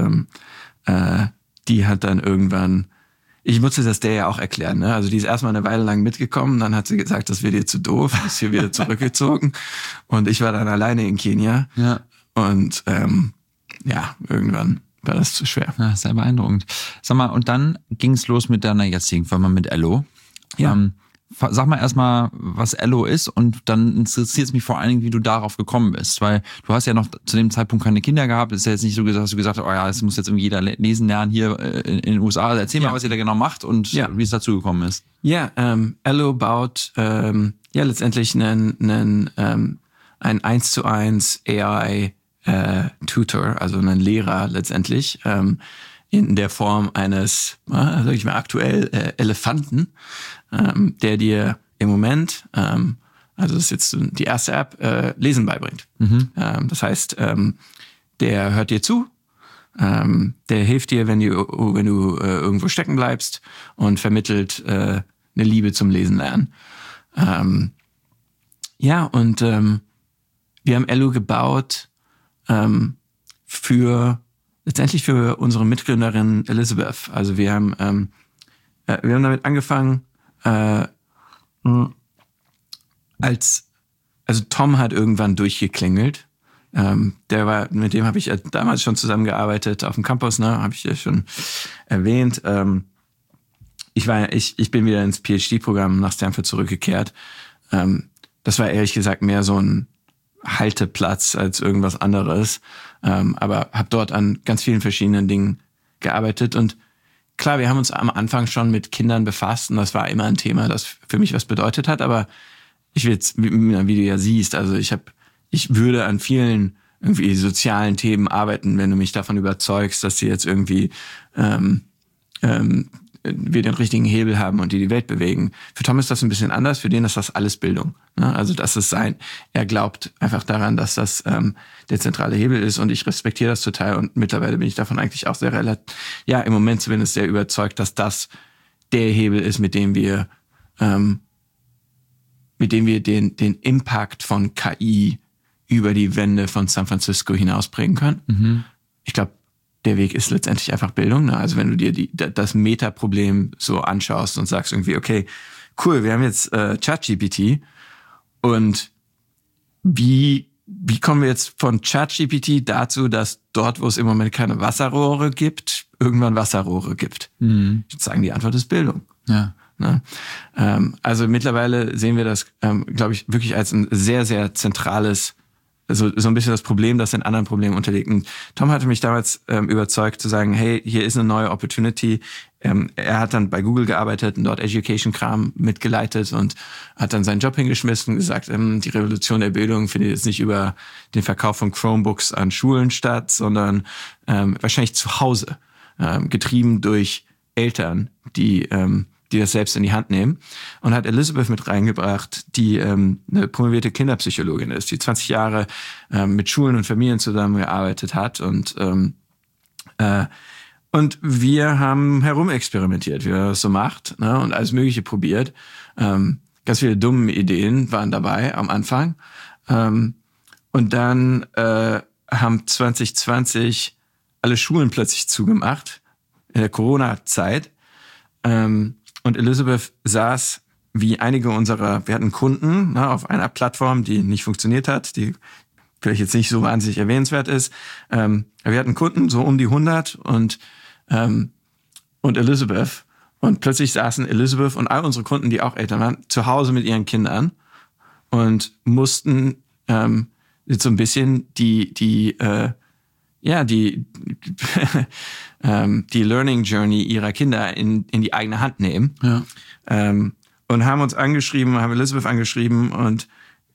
die hat dann irgendwann, ich musste das der ja auch erklären, ne? Also die ist erstmal eine Weile lang mitgekommen, dann hat sie gesagt, das wird ihr zu doof, ist hier wieder zurückgezogen. Und ich war dann alleine in Kenia. Und irgendwann war das zu schwer. Ja, sehr beeindruckend. Sag mal, und dann ging's los mit deiner jetzigen Firma, mit Ello. Sag mal erstmal, was Ello ist und dann interessiert es mich vor allen Dingen, wie du darauf gekommen bist, weil du hast ja noch zu dem Zeitpunkt keine Kinder gehabt, ist ja jetzt nicht so, dass du gesagt hast, das muss jetzt irgendwie jeder lesen lernen hier in den USA. Also erzähl mal, was ihr da genau macht und wie es dazu gekommen ist. Ello baut letztendlich einen 1:1 AI Tutor, also einen Lehrer letztendlich, in der Form eines, sag ich mal aktuell, Elefanten, der dir im Moment, also das ist jetzt die erste App, Lesen beibringt. Das heißt, der hört dir zu, der hilft dir, wenn du irgendwo stecken bleibst und vermittelt eine Liebe zum Lesen lernen. Wir haben Ello gebaut letztendlich für unsere Mitgründerin Elizabeth. Also wir haben damit angefangen, also Tom hat irgendwann durchgeklingelt. Mit dem habe ich damals schon zusammengearbeitet auf dem Campus, ne, habe ich ja schon erwähnt. Ich bin wieder ins PhD-Programm nach Stanford zurückgekehrt. Das war ehrlich gesagt mehr so ein Halteplatz als irgendwas anderes. Aber habe dort an ganz vielen verschiedenen Dingen gearbeitet. Und klar, wir haben uns am Anfang schon mit Kindern befasst und das war immer ein Thema, das für mich was bedeutet hat. Aber ich will jetzt, wie du ja siehst, also ich würde an vielen irgendwie sozialen Themen arbeiten, wenn du mich davon überzeugst, dass sie jetzt irgendwie wir den richtigen Hebel haben und die Welt bewegen. Für Tom ist das ein bisschen anders, für den ist das alles Bildung. Ne? Also das ist er glaubt einfach daran, dass das der zentrale Hebel ist und ich respektiere das total und mittlerweile bin ich davon eigentlich auch im Moment zumindest sehr überzeugt, dass das der Hebel ist, mit dem wir den Impact von KI über die Wände von San Francisco hinausbringen können. Mhm. Ich glaube, der Weg ist letztendlich einfach Bildung. Ne? Also wenn du dir das Meta-Problem so anschaust und sagst irgendwie, okay, cool, wir haben jetzt ChatGPT und wie kommen wir jetzt von ChatGPT dazu, dass dort, wo es im Moment keine Wasserrohre gibt, irgendwann Wasserrohre gibt? Mhm. Ich würde sagen, die Antwort ist Bildung. Ja. Ne? Also mittlerweile sehen wir das, glaube ich, wirklich als ein sehr, sehr zentrales, so ein bisschen das Problem, das den anderen Problemen unterliegt. Und Tom hatte mich damals überzeugt zu sagen, hey, hier ist eine neue Opportunity. Er hat dann bei Google gearbeitet und dort Education-Kram mitgeleitet und hat dann seinen Job hingeschmissen und gesagt, die Revolution der Bildung findet jetzt nicht über den Verkauf von Chromebooks an Schulen statt, sondern wahrscheinlich zu Hause, getrieben durch Eltern, die das selbst in die Hand nehmen. Und hat Elizabeth mit reingebracht, die eine promovierte Kinderpsychologin ist, die 20 Jahre mit Schulen und Familien zusammengearbeitet hat. Und wir haben herumexperimentiert, wie man das so macht, ne? Und alles Mögliche probiert. Ganz viele dumme Ideen waren dabei am Anfang. Und dann haben 2020 alle Schulen plötzlich zugemacht, in der Corona-Zeit. Und Elizabeth saß wie einige wir hatten Kunden auf einer Plattform, die nicht funktioniert hat, die vielleicht jetzt nicht so wahnsinnig erwähnenswert ist. Wir hatten Kunden, so um die 100 und Elizabeth. Und plötzlich saßen Elizabeth und all unsere Kunden, die auch Eltern waren, zu Hause mit ihren Kindern und mussten jetzt so ein bisschen die Learning Journey ihrer Kinder in die eigene Hand nehmen. Ja. Und haben uns angeschrieben, haben Elizabeth angeschrieben und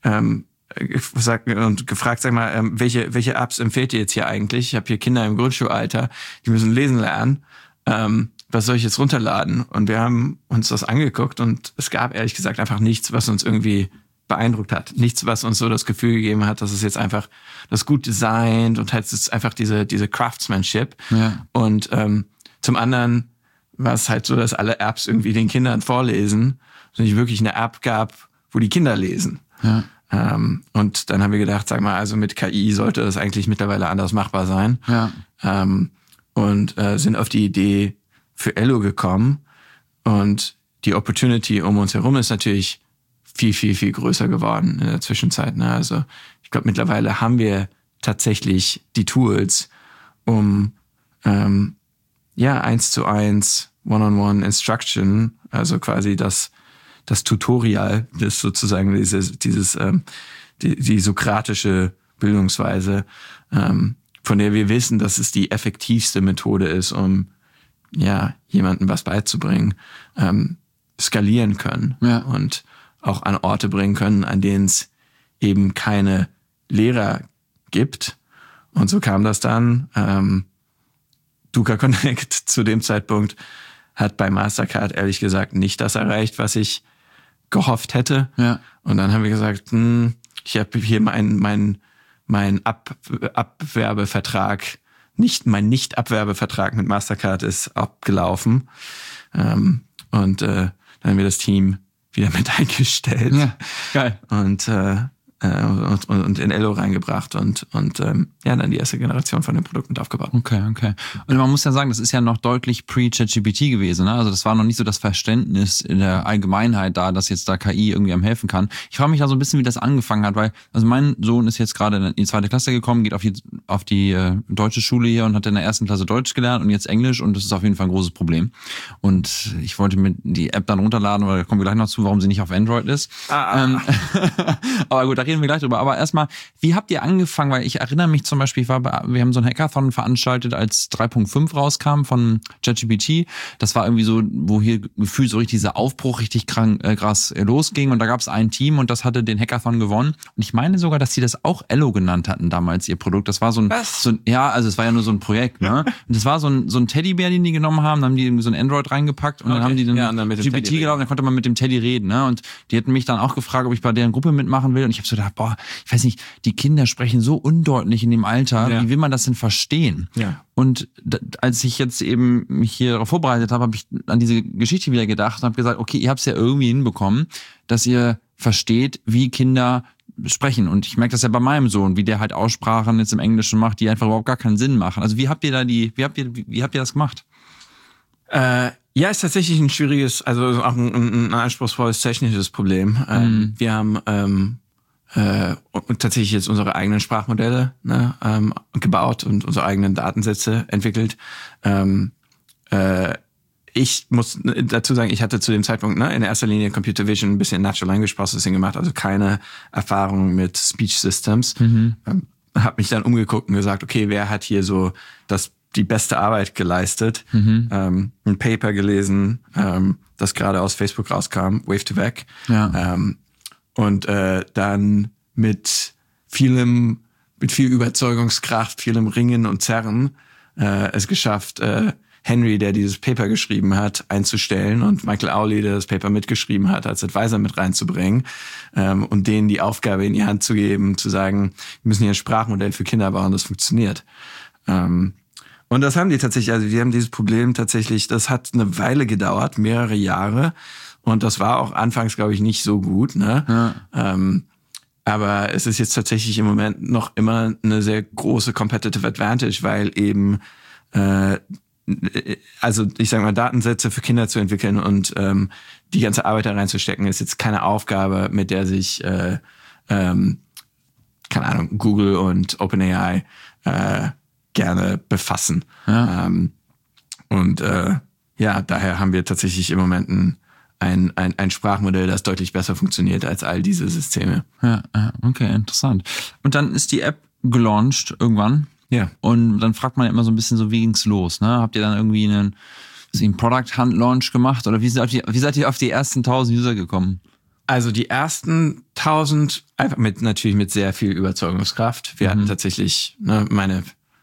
gefragt, sag mal, welche Apps empfehlt ihr jetzt hier eigentlich? Ich habe hier Kinder im Grundschulalter, die müssen lesen lernen. Was soll ich jetzt runterladen? Und wir haben uns das angeguckt und es gab ehrlich gesagt einfach nichts, was uns irgendwie beeindruckt hat. Nichts, was uns so das Gefühl gegeben hat, dass es jetzt einfach das gut designt und halt es ist einfach diese Craftsmanship. Ja. Und zum anderen war es halt so, dass alle Apps irgendwie den Kindern vorlesen und nicht wirklich eine App gab, wo die Kinder lesen. Ja. Und dann haben wir gedacht, sag mal, also mit KI sollte das eigentlich mittlerweile anders machbar sein. Ja. Und sind auf die Idee für Ello gekommen. Und die Opportunity um uns herum ist natürlich viel, viel, viel größer geworden in der Zwischenzeit. Ne? Also ich glaube, mittlerweile haben wir tatsächlich die Tools, um 1:1 One-on-One Instruction, also quasi das Tutorial, das sozusagen die sokratische Bildungsweise, von der wir wissen, dass es die effektivste Methode ist, um jemandem was beizubringen, skalieren können und auch an Orte bringen können, an denen es eben keine Lehrer gibt. Und so kam das dann. Duca Connect zu dem Zeitpunkt hat bei Mastercard ehrlich gesagt nicht das erreicht, was ich gehofft hätte. Ja. Und dann haben wir gesagt, ich habe hier mein Abwerbevertrag, mein Nicht-Abwerbevertrag mit Mastercard ist abgelaufen. Und Dann haben wir das Team wieder mit eingestellt. Ja, geil. Und in Ello reingebracht und dann die erste Generation von dem Produkt mit aufgebaut. Okay. Und man muss ja sagen, das ist ja noch deutlich pre-ChatGPT gewesen, ne? Also das war noch nicht so das Verständnis in der Allgemeinheit da, dass jetzt da KI irgendwie am helfen kann. Ich frage mich da so ein bisschen, wie das angefangen hat, weil, also mein Sohn ist jetzt gerade in die 2. Klasse gekommen, geht auf die deutsche Schule hier und hat in der 1. Klasse Deutsch gelernt und jetzt Englisch und das ist auf jeden Fall ein großes Problem. Und ich wollte mir die App dann runterladen, weil da kommen wir gleich noch zu, warum sie nicht auf Android ist. Aber gut, da reden wir gleich drüber. Aber erstmal, wie habt ihr angefangen? Weil ich erinnere mich zum Beispiel, wir haben so ein Hackathon veranstaltet, als 3.5 rauskam von ChatGPT. Das war irgendwie so, wo hier gefühlt so richtig dieser Aufbruch richtig krass losging. Und da gab es ein Team und das hatte den Hackathon gewonnen. Und ich meine sogar, dass sie das auch Ello genannt hatten damals, ihr Produkt. Das war so ein also es war ja nur so ein Projekt, ne? Und das war so ein Teddybär, den die genommen haben. Dann haben die irgendwie so ein Android reingepackt und dann haben die dann mit GPT gelaufen. Dann konnte man mit dem Teddy reden, ne? Und die hätten mich dann auch gefragt, ob ich bei deren Gruppe mitmachen will. Und ich habe so gedacht, ich weiß nicht, die Kinder sprechen so undeutlich in dem Alter, wie will man das denn verstehen? Ja. Und als ich jetzt eben mich hier darauf vorbereitet habe, habe ich an diese Geschichte wieder gedacht und habe gesagt, okay, ihr habt es ja irgendwie hinbekommen, dass ihr versteht, wie Kinder sprechen. Und ich merke das ja bei meinem Sohn, wie der halt Aussprachen jetzt im Englischen macht, die einfach überhaupt gar keinen Sinn machen. Also wie habt ihr das gemacht? Ja, ist tatsächlich ein schwieriges, also auch ein anspruchsvolles technisches Problem. Wir haben tatsächlich jetzt unsere eigenen Sprachmodelle gebaut und unsere eigenen Datensätze entwickelt. Ich muss dazu sagen, ich hatte zu dem Zeitpunkt in erster Linie Computer Vision, ein bisschen Natural Language Processing gemacht, also keine Erfahrung mit Speech Systems. Habe mich dann umgeguckt und gesagt, okay, wer hat hier so die beste Arbeit geleistet? Ein Paper gelesen, das gerade aus Facebook rauskam, Wave to Vec. Ja. Und dann mit viel Überzeugungskraft, vielem Ringen und Zerren es geschafft, Henry, der dieses Paper geschrieben hat, einzustellen und Michael Owley, der das Paper mitgeschrieben hat, als Advisor mit reinzubringen und denen die Aufgabe in die Hand zu geben, zu sagen, wir müssen hier ein Sprachmodell für Kinder bauen, das funktioniert. Und das haben die tatsächlich, also die haben dieses Problem tatsächlich, das hat eine Weile gedauert, mehrere Jahre. Und das war auch anfangs, glaube ich, nicht so gut, ne? Ja. Aber es ist jetzt tatsächlich im Moment noch immer eine sehr große Competitive Advantage, weil eben, also ich sage mal, Datensätze für Kinder zu entwickeln und die ganze Arbeit da reinzustecken, ist jetzt keine Aufgabe, mit der sich, keine Ahnung, Google und OpenAI gerne befassen. Ja. Daher haben wir tatsächlich im Moment ein Sprachmodell, das deutlich besser funktioniert als all diese Systeme. Ja, okay, interessant. Und dann ist die App gelauncht irgendwann. Ja. Und dann fragt man ja immer so ein bisschen so, wie ging's los? Ne? Habt ihr dann irgendwie einen Product Hunt Launch gemacht oder wie seid ihr auf die ersten 1000 User gekommen? Also die ersten 1000 einfach natürlich mit sehr viel Überzeugungskraft. Wir hatten tatsächlich, meine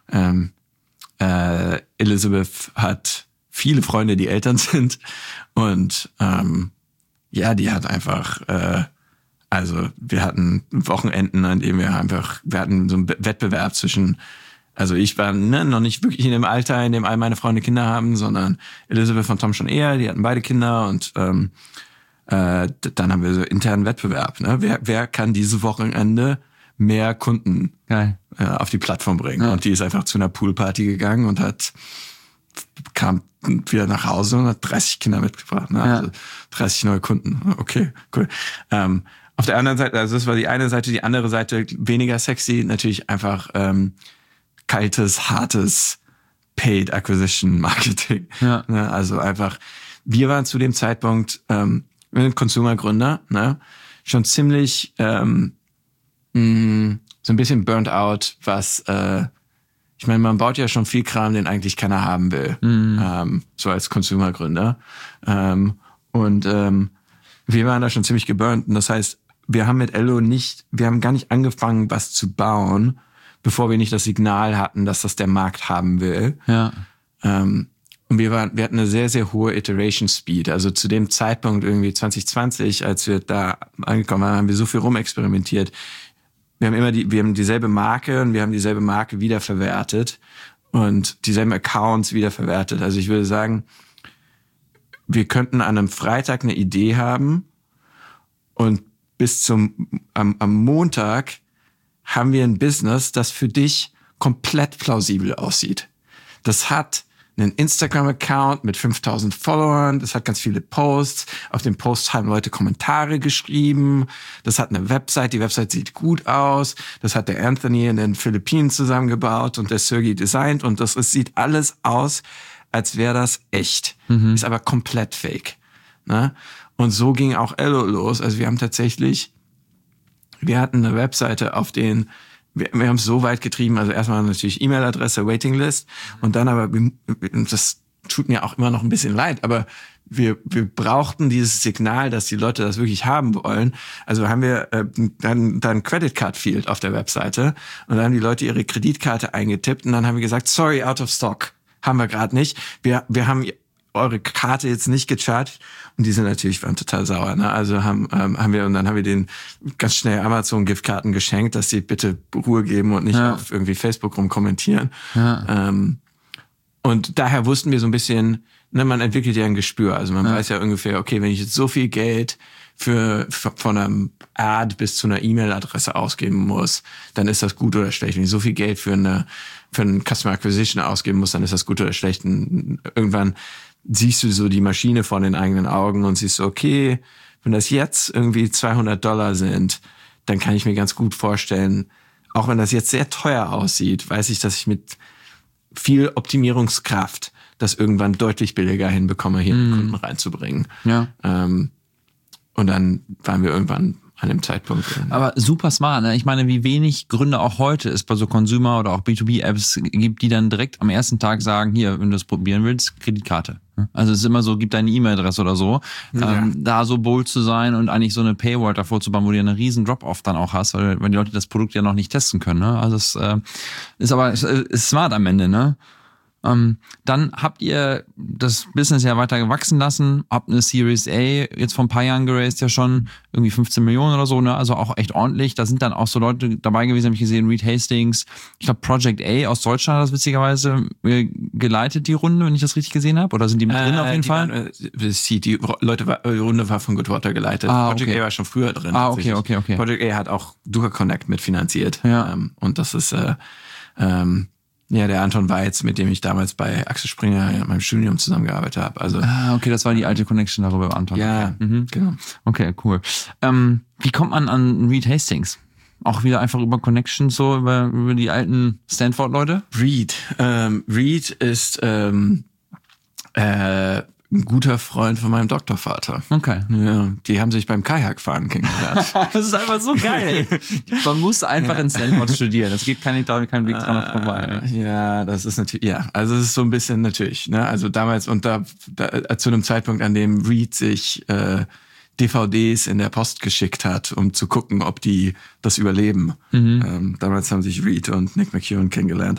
Elizabeth hat viele Freunde, die Eltern sind. Und die hat einfach, also wir hatten Wochenenden, an denen wir hatten so einen Wettbewerb zwischen, also ich war noch nicht wirklich in dem Alter, in dem all meine Freunde Kinder haben, sondern Elizabeth und Tom schon eher, die hatten beide Kinder und dann haben wir so internen Wettbewerb. Ne? Wer kann dieses Wochenende mehr Kunden auf die Plattform bringen? Ja. Und die ist einfach zu einer Poolparty gegangen und kam wieder nach Hause und hat 30 Kinder mitgebracht. Ne? Ja. Also 30 neue Kunden. Okay, cool. Auf der anderen Seite, also das war die eine Seite, die andere Seite weniger sexy, natürlich einfach kaltes, hartes Paid Acquisition Marketing. Ja. Ne? Also einfach, wir waren zu dem Zeitpunkt Consumer-Gründer, ne? Schon ziemlich so ein bisschen burnt out, was ich meine, man baut ja schon viel Kram, den eigentlich keiner haben will, so als Consumer-Gründer. Wir waren da schon ziemlich geburnt. Und das heißt, wir haben mit Ello wir haben gar nicht angefangen, was zu bauen, bevor wir nicht das Signal hatten, dass das der Markt haben will. Ja. Und wir hatten eine sehr, sehr hohe Iteration Speed. Also zu dem Zeitpunkt irgendwie 2020, als wir da angekommen waren, haben wir so viel rumexperimentiert. Wir haben dieselbe Marke und wir haben dieselbe Marke wiederverwertet und dieselben Accounts wiederverwertet. Also ich würde sagen, wir könnten an einem Freitag eine Idee haben und bis am Montag haben wir ein Business, das für dich komplett plausibel aussieht. Das hat einen Instagram-Account mit 5000 Followern, das hat ganz viele Posts, auf den Posts haben Leute Kommentare geschrieben, das hat eine Website, die Website sieht gut aus, das hat der Anthony in den Philippinen zusammengebaut und der Sergey designt und sieht alles aus, als wäre das echt. Ist aber komplett fake. Ne? Und so ging auch Ello los. Also wir hatten eine Webseite, auf denen wir haben es so weit getrieben, also erstmal natürlich E-Mail-Adresse, Waitinglist und dann aber, das tut mir auch immer noch ein bisschen leid, aber wir brauchten dieses Signal, dass die Leute das wirklich haben wollen. Also haben wir dann Credit Card Field auf der Webseite und dann haben die Leute ihre Kreditkarte eingetippt und dann haben wir gesagt, sorry, out of stock, haben wir gerade nicht. Wir haben eure Karte jetzt nicht gecharged und die waren total sauer. Ne? Also haben wir denen ganz schnell Amazon-Giftkarten geschenkt, dass sie bitte Ruhe geben und nicht auf irgendwie Facebook rumkommentieren. Ja. Und daher wussten wir so ein bisschen, ne, man entwickelt ja ein Gespür. Also man weiß ja ungefähr, okay, wenn ich jetzt so viel Geld von einem Ad bis zu einer E-Mail-Adresse ausgeben muss, dann ist das gut oder schlecht. Wenn ich so viel Geld für einen Customer Acquisition ausgeben muss, dann ist das gut oder schlecht. Und irgendwann siehst du so die Maschine vor den eigenen Augen und siehst so, okay, wenn das jetzt irgendwie $200 sind, dann kann ich mir ganz gut vorstellen, auch wenn das jetzt sehr teuer aussieht, weiß ich, dass ich mit viel Optimierungskraft das irgendwann deutlich billiger hinbekomme, hier den Kunden reinzubringen. Ja. Und dann waren wir irgendwann an dem Zeitpunkt. Aber super smart, ne? Ich meine, wie wenig Gründe auch heute es bei so Consumer- oder auch B2B-Apps gibt, die dann direkt am ersten Tag sagen, hier, wenn du das probieren willst, Kreditkarte. Also es ist immer so, gib deine E-Mail-Adresse oder so. Ja. Da so bold zu sein und eigentlich so eine Paywall davor zu bauen, wo du ja einen riesen Drop-Off dann auch hast, weil die Leute das Produkt ja noch nicht testen können. Ne? Also es ist smart am Ende, ne? Dann habt ihr das Business ja weiter gewachsen lassen, habt eine Series A jetzt vor ein paar Jahren geraced, ja schon irgendwie 15 Millionen oder so, ne? Also auch echt ordentlich. Da sind dann auch so Leute dabei gewesen, habe ich gesehen, Reed Hastings, ich glaube Project A aus Deutschland hat das witzigerweise geleitet, die Runde, wenn ich das richtig gesehen habe. Oder sind die mit drin auf jeden Fall? Die Runde war von Goodwater geleitet. Project A war schon früher drin. Okay. Project A hat auch Duca Connect mitfinanziert. Ja. Und das ist der Anton Weiz, mit dem ich damals bei Axel Springer in meinem Studium zusammengearbeitet habe. Also, okay, das war die alte Connection darüber, Anton. Ja, okay. Genau. Okay, cool. Wie kommt man an Reed Hastings? Auch wieder einfach über Connections, so über die alten Stanford-Leute? Reed ist ein guter Freund von meinem Doktorvater. Okay. Ja, die haben sich beim Kajakfahren kennengelernt. Das ist einfach so geil. Man muss einfach in Stanford studieren. Das geht kein Weg dran vorbei. Ja, das ist natürlich, also es ist so ein bisschen natürlich, ne, also damals und da zu einem Zeitpunkt, an dem Reed sich DVDs in der Post geschickt hat, um zu gucken, ob die das überleben. Damals haben sich Reed und Nick McEwen kennengelernt.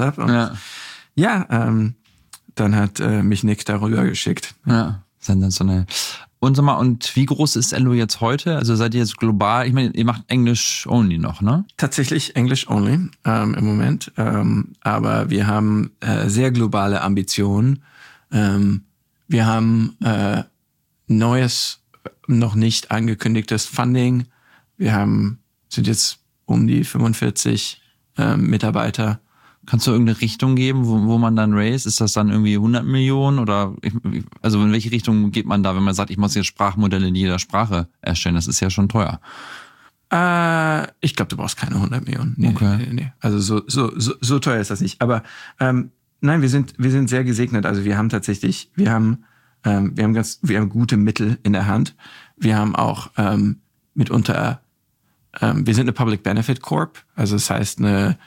Dann hat mich Nick darüber geschickt. Ja, sensationell. Und sag mal, und wie groß ist Ello jetzt heute? Also seid ihr jetzt global? Ich meine, ihr macht English only noch, ne? Tatsächlich English only im Moment. Aber wir haben sehr globale Ambitionen. Wir haben neues, noch nicht angekündigtes Funding. Wir sind jetzt um die 45 Mitarbeiter. Kannst du irgendeine Richtung geben, wo man dann raise? Ist das dann irgendwie 100 Millionen oder also in welche Richtung geht man da, wenn man sagt, ich muss jetzt Sprachmodelle in jeder Sprache erstellen? Das ist ja schon teuer. Ich glaube, du brauchst keine 100 Millionen. Nee. Also so teuer ist das nicht. Aber nein, wir sind sehr gesegnet. Also wir haben tatsächlich, wir haben gute Mittel in der Hand. Wir haben auch mitunter, wir sind eine Public Benefit Corp. Also das heißt eine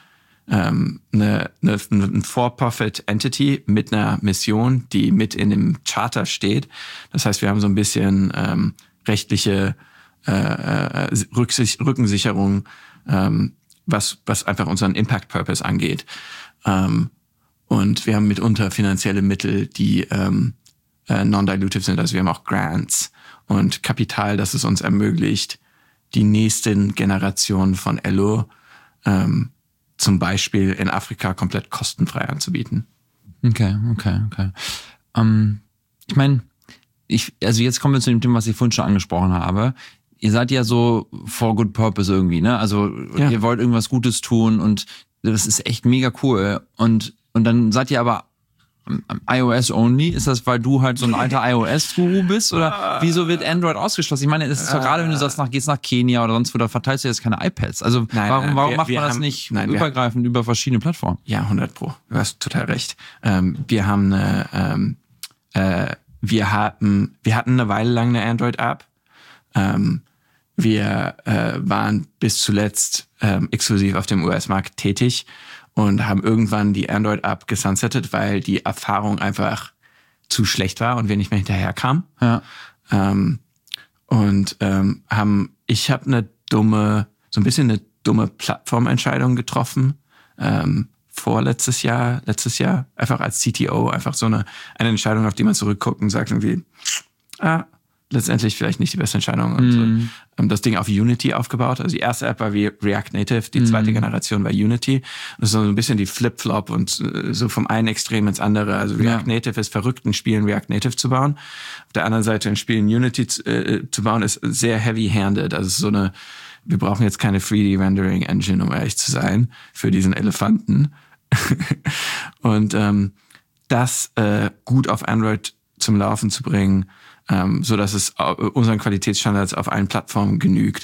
For-Profit Entity mit einer Mission, die mit in dem Charter steht. Das heißt, wir haben so ein bisschen rechtliche Rückensicherung, was einfach unseren Impact Purpose angeht. Und wir haben mitunter finanzielle Mittel, die non-dilutive sind. Also wir haben auch Grants und Kapital, das es uns ermöglicht, die nächsten Generationen von Ello zum Beispiel in Afrika komplett kostenfrei anzubieten. Okay. Ich meine, also jetzt kommen wir zu dem Thema, was ich vorhin schon angesprochen habe. Ihr seid ja so for good purpose irgendwie, ne? Also ihr wollt irgendwas Gutes tun und das ist echt mega cool. Und dann seid ihr aber iOS only? Ist das, weil du halt so ein alter iOS-Guru bist? Oder wieso wird Android ausgeschlossen? Ich meine, es ist doch gerade, wenn du sagst, gehst nach Kenia oder sonst wo, da verteilst du jetzt keine iPads. Also warum macht man das nicht übergreifend über verschiedene Plattformen? Ja, 100%. Du hast total recht. Wir hatten eine Weile lang eine Android-App. Wir waren bis zuletzt exklusiv auf dem US-Markt tätig und haben irgendwann die Android-App gesunsettet, weil die Erfahrung einfach zu schlecht war und wir nicht mehr hinterherkamen. Ja. Ich habe so ein bisschen eine dumme Plattformentscheidung getroffen. Letztes Jahr, einfach als CTO, einfach so eine Entscheidung, auf die man zurückguckt und sagt irgendwie, letztendlich vielleicht nicht die beste Entscheidung. Und das Ding auf Unity aufgebaut. Also die erste App war wie React Native, die zweite Generation war Unity. Das ist so ein bisschen die Flip-Flop und so vom einen Extrem ins andere. Also React Native ist verrückt, in Spielen React Native zu bauen. Auf der anderen Seite in Spielen Unity zu bauen, ist sehr heavy-handed. Also so wir brauchen jetzt keine 3D-Rendering-Engine, um ehrlich zu sein, für diesen Elefanten. Und das gut auf Android zum Laufen zu bringen, so dass es unseren Qualitätsstandards auf allen Plattformen genügt,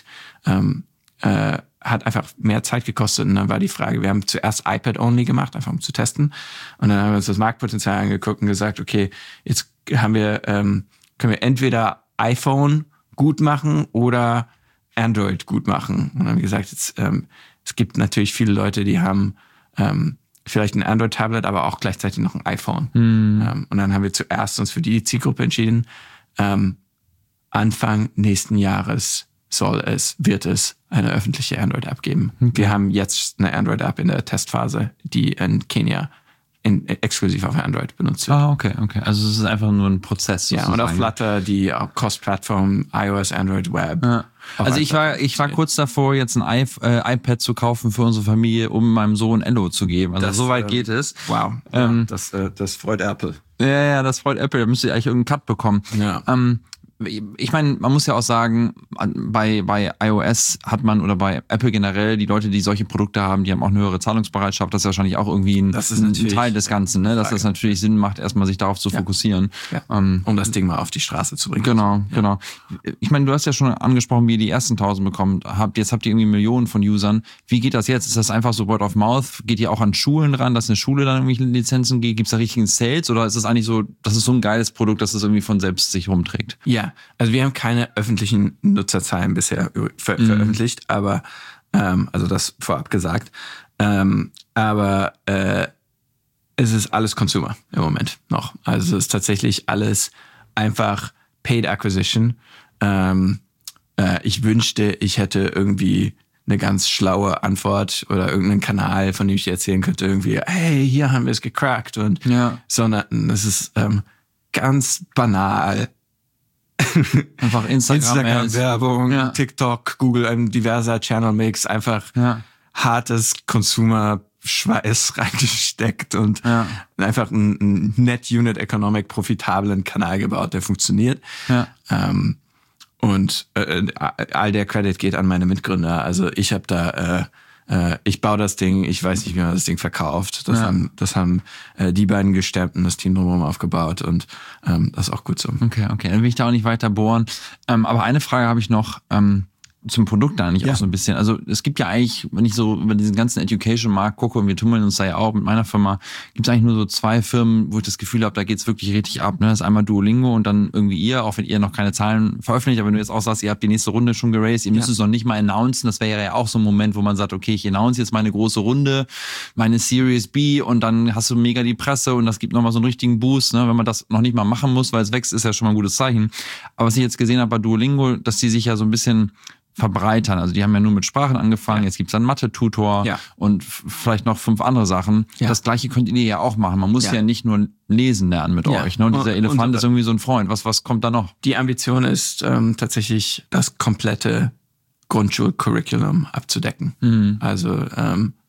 hat einfach mehr Zeit gekostet. Und dann war die Frage, wir haben zuerst iPad-only gemacht, einfach um zu testen. Und dann haben wir uns das Marktpotenzial angeguckt und gesagt, okay, jetzt können wir entweder iPhone gut machen oder Android gut machen. Und dann haben wir gesagt, es gibt natürlich viele Leute, die haben vielleicht ein Android-Tablet, aber auch gleichzeitig noch ein iPhone. Und dann haben wir zuerst uns für die Zielgruppe entschieden. Anfang nächsten Jahres wird es eine öffentliche Android-App geben. Okay. Wir haben jetzt eine Android-App in der Testphase, die in Kenia exklusiv auf Android benutzt wird. Okay. Also es ist einfach nur ein Prozess. Ja, und auf Flutter, die Cross-Plattform, iOS, Android, Web. Ja. Also ich war kurz davor, jetzt ein iPad zu kaufen für unsere Familie, um meinem Sohn Ello zu geben. Also so weit geht es. Wow. Das freut Apple. Ja, das freut Apple. Da müsste ihr eigentlich irgendeinen Cut bekommen. Ja. Ich meine, man muss ja auch sagen, bei iOS hat man oder bei Apple generell, die Leute, die solche Produkte haben, die haben auch eine höhere Zahlungsbereitschaft. Das ist wahrscheinlich auch irgendwie ein Teil des Ganzen, ne? Dass das natürlich Sinn macht, erstmal sich darauf zu fokussieren. Ja. Um das Ding mal auf die Straße zu bringen. Genau. Ich meine, du hast ja schon angesprochen, wie ihr die ersten 1000 bekommen habt. Jetzt habt ihr irgendwie Millionen von Usern. Wie geht das jetzt? Ist das einfach so Word of Mouth? Geht ihr auch an Schulen ran, dass eine Schule dann irgendwelche Lizenzen gibt? Gibt es da richtigen Sales? Oder ist es eigentlich so, das ist so ein geiles Produkt, dass es irgendwie von selbst sich rumträgt? Ja, also wir haben keine öffentlichen Nutzerzahlen bisher veröffentlicht, aber also das vorab gesagt. Aber es ist alles Consumer im Moment noch. Also es ist tatsächlich alles einfach Paid Acquisition. Ich wünschte, ich hätte irgendwie eine ganz schlaue Antwort oder irgendeinen Kanal, von dem ich dir erzählen könnte, irgendwie, hey, hier haben wir es gecrackt. Sondern es ist ganz banal. Einfach Instagram-Werbung, TikTok, Google, diverser Channel-Mix, einfach hartes Consumer-Schweiß reingesteckt und einfach einen Net-Unit-Economic profitablen Kanal gebaut, der funktioniert. Ja. Und all der Credit geht an meine Mitgründer. Also ich habe ich baue das Ding, ich weiß nicht, wie man das Ding verkauft. Das haben die beiden gestemmt und das Team drumherum aufgebaut und das ist auch gut so. Okay, dann will ich da auch nicht weiter bohren. Aber eine Frage habe ich noch zum Produkt eigentlich auch so ein bisschen. Also es gibt ja eigentlich, wenn ich so über diesen ganzen Education-Markt gucke, und wir tummeln uns da ja auch mit meiner Firma, gibt es eigentlich nur so 2 Firmen, wo ich das Gefühl habe, da geht's wirklich richtig ab. Ne? Das ist einmal Duolingo und dann irgendwie ihr, auch wenn ihr noch keine Zahlen veröffentlicht, aber wenn du jetzt auch sagst, ihr habt die nächste Runde schon geraced, ihr müsst es noch nicht mal announcen, das wäre ja auch so ein Moment, wo man sagt, okay, ich announce jetzt meine große Runde, meine Series B und dann hast du mega die Presse und das gibt nochmal so einen richtigen Boost, ne? Wenn man das noch nicht mal machen muss, weil es wächst, ist ja schon mal ein gutes Zeichen. Aber was ich jetzt gesehen habe bei Duolingo, dass die sich ja so ein bisschen verbreitern. Also die haben ja nur mit Sprachen angefangen, jetzt gibt's dann Mathe-Tutor und vielleicht noch 5 andere Sachen. Ja. Das Gleiche könnt ihr ja auch machen. Man muss ja nicht nur lesen lernen mit euch. Ne? Und dieser Elefant ist irgendwie so ein Freund. Was kommt da noch? Die Ambition ist tatsächlich, das komplette Grundschulcurriculum abzudecken. Mhm. Also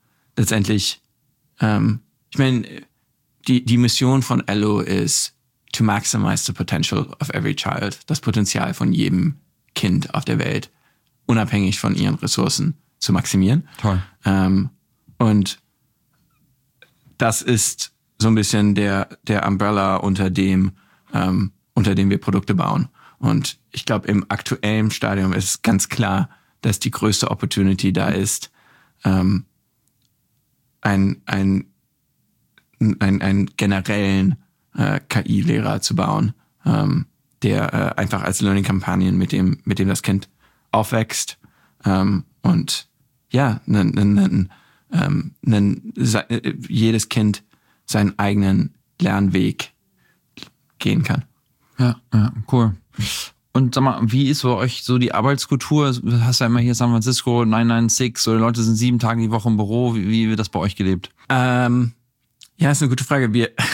letztendlich, ich meine, die Mission von Ello ist to maximize the potential of every child, das Potenzial von jedem Kind auf der Welt, unabhängig von ihren Ressourcen, zu maximieren. Toll. Und das ist so ein bisschen der Umbrella, unter dem wir Produkte bauen. Und ich glaube, im aktuellen Stadium ist ganz klar, dass die größte Opportunity da ist, einen generellen KI-Lehrer zu bauen, der einfach als Learning-Kampagnen, mit dem das Kind aufwächst, und ja, jedes Kind seinen eigenen Lernweg gehen kann. Ja, cool. Und sag mal, wie ist bei euch so die Arbeitskultur? Du hast ja immer hier San Francisco 996, oder Leute sind 7 Tage die Woche im Büro. Wie wird das bei euch gelebt? Ja, ist eine gute Frage.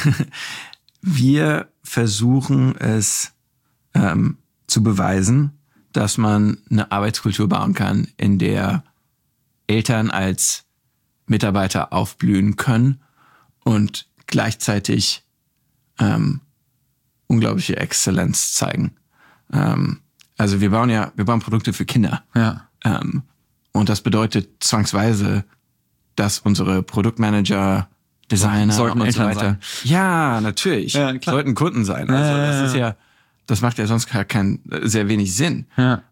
Wir versuchen es zu beweisen, dass man eine Arbeitskultur bauen kann, in der Eltern als Mitarbeiter aufblühen können und gleichzeitig unglaubliche Exzellenz zeigen. Also wir bauen Produkte für Kinder. Ja. Und das bedeutet zwangsweise, dass unsere Produktmanager, Designer und so weiter. Ja, natürlich. Ja, sollten Kunden sein. Also das macht ja sonst sehr wenig Sinn. Ja.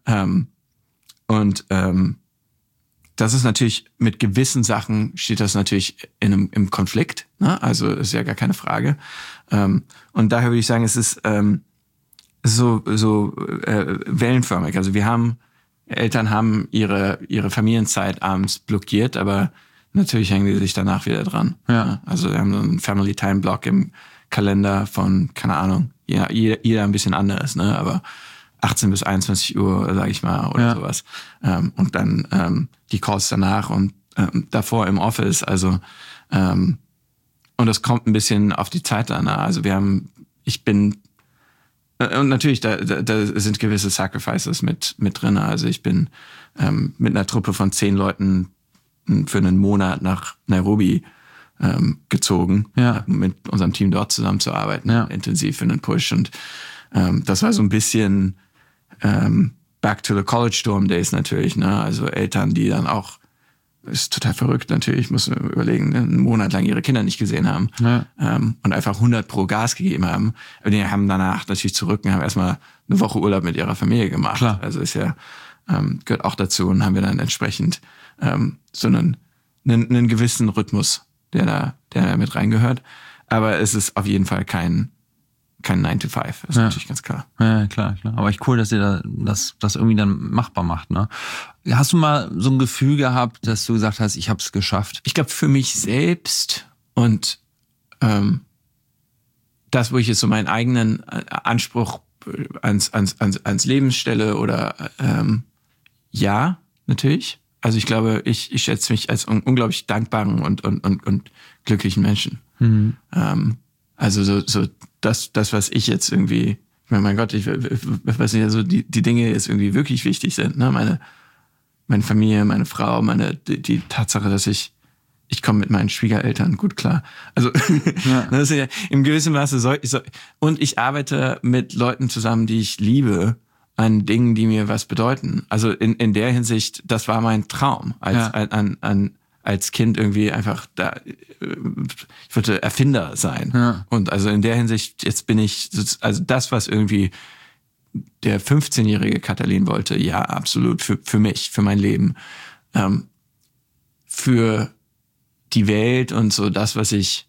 Das ist natürlich, mit gewissen Sachen steht das natürlich im Konflikt, ne? Also ist ja gar keine Frage. Und daher würde ich sagen, es ist so wellenförmig. Also Eltern haben ihre Familienzeit abends blockiert, aber natürlich hängen die sich danach wieder dran. Ja. Also wir haben so einen Family Time Block im Kalender von, keine Ahnung, jeder ein bisschen anderes, ne? Aber 18 bis 21 Uhr, sage ich mal, oder sowas. Und dann die Calls danach und davor im Office. Also und das kommt ein bisschen auf die Zeit an. Also und natürlich, da sind gewisse Sacrifices mit drin. Also ich bin mit einer Truppe von 10 Leuten für einen Monat nach Nairobi gezogen, mit unserem Team dort zusammenzuarbeiten, intensiv für einen Push. Und das war so ein bisschen back to the college dorm days natürlich, ne? Also Eltern, die dann auch, ist total verrückt natürlich, muss man überlegen, einen Monat lang ihre Kinder nicht gesehen haben, und einfach 100% Gas gegeben haben. Aber die haben danach natürlich zurück und haben erstmal eine Woche Urlaub mit ihrer Familie gemacht. Klar. Also ist ja, gehört auch dazu, und haben wir dann entsprechend so einen gewissen Rhythmus, der da mit reingehört. Aber es ist auf jeden Fall kein 9 to 5, ist natürlich ganz klar. Ja, klar. Aber echt cool, dass ihr das irgendwie dann machbar macht, ne? Hast du mal so ein Gefühl gehabt, dass du gesagt hast, ich habe es geschafft? Ich glaube, für mich selbst und das, wo ich jetzt so meinen eigenen Anspruch ans Leben stelle, oder ja, natürlich. Also ich glaube, ich schätze mich als unglaublich dankbaren und glücklichen Menschen. Mhm. Also so das, was ich jetzt irgendwie, ich meine, mein Gott, ich weiß nicht, also die Dinge jetzt irgendwie wirklich wichtig sind, ne? Meine Familie, meine Frau, die Tatsache, dass ich komme mit meinen Schwiegereltern gut klar. Also das ist ja im gewissen Maße und ich arbeite mit Leuten zusammen, die ich liebe, an Dingen, die mir was bedeuten. Also in der Hinsicht, das war mein Traum als Kind irgendwie einfach da. Ich wollte Erfinder sein. Ja. Und also in der Hinsicht, jetzt bin ich, also das, was irgendwie der 15-jährige Katalin wollte, ja, absolut, für mich, für mein Leben, für die Welt und so das, was ich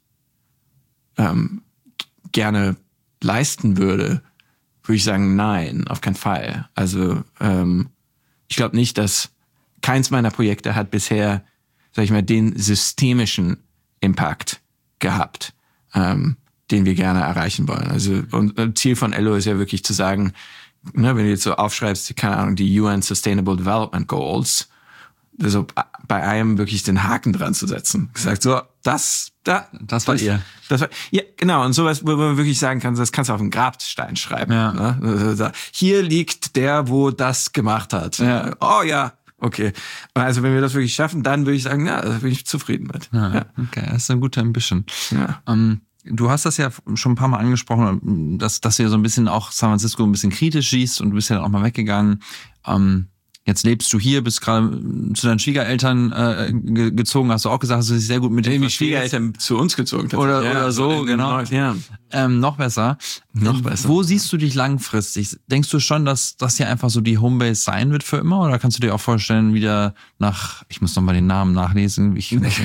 gerne leisten würde ich sagen, nein, auf keinen Fall. Also ich glaube nicht, dass keins meiner Projekte hat bisher, sag ich mal, den systemischen Impact gehabt, den wir gerne erreichen wollen. Also und Ziel von Ello ist ja wirklich zu sagen, ne, wenn du jetzt so aufschreibst, keine Ahnung, die UN Sustainable Development Goals, also bei einem wirklich den Haken dran zu setzen. Gesagt, so, das war ihr. Ja, genau. Und sowas, wo man wirklich sagen kann, das kannst du auf einen Grabstein schreiben. Ja. Ne? Hier liegt der, wo das gemacht hat. Ja. Oh ja, okay. Also wenn wir das wirklich schaffen, dann würde ich sagen, ja, da bin ich zufrieden mit. Ja. Okay, das ist eine gute Ambition. Ja. Du hast das ja schon ein paar Mal angesprochen, dass du ja so ein bisschen auch San Francisco ein bisschen kritisch siehst und du bist ja dann auch mal weggegangen. Jetzt lebst du hier, bist gerade zu deinen Schwiegereltern gezogen, hast du auch gesagt, dass du dich sehr gut mit den Schwiegereltern zu uns gezogen. Oder so, genau. Ja. Noch besser. Wo siehst du dich langfristig? Denkst du schon, dass das hier einfach so die Homebase sein wird für immer? Oder kannst du dir auch vorstellen, wieder ich muss noch mal den Namen nachlesen,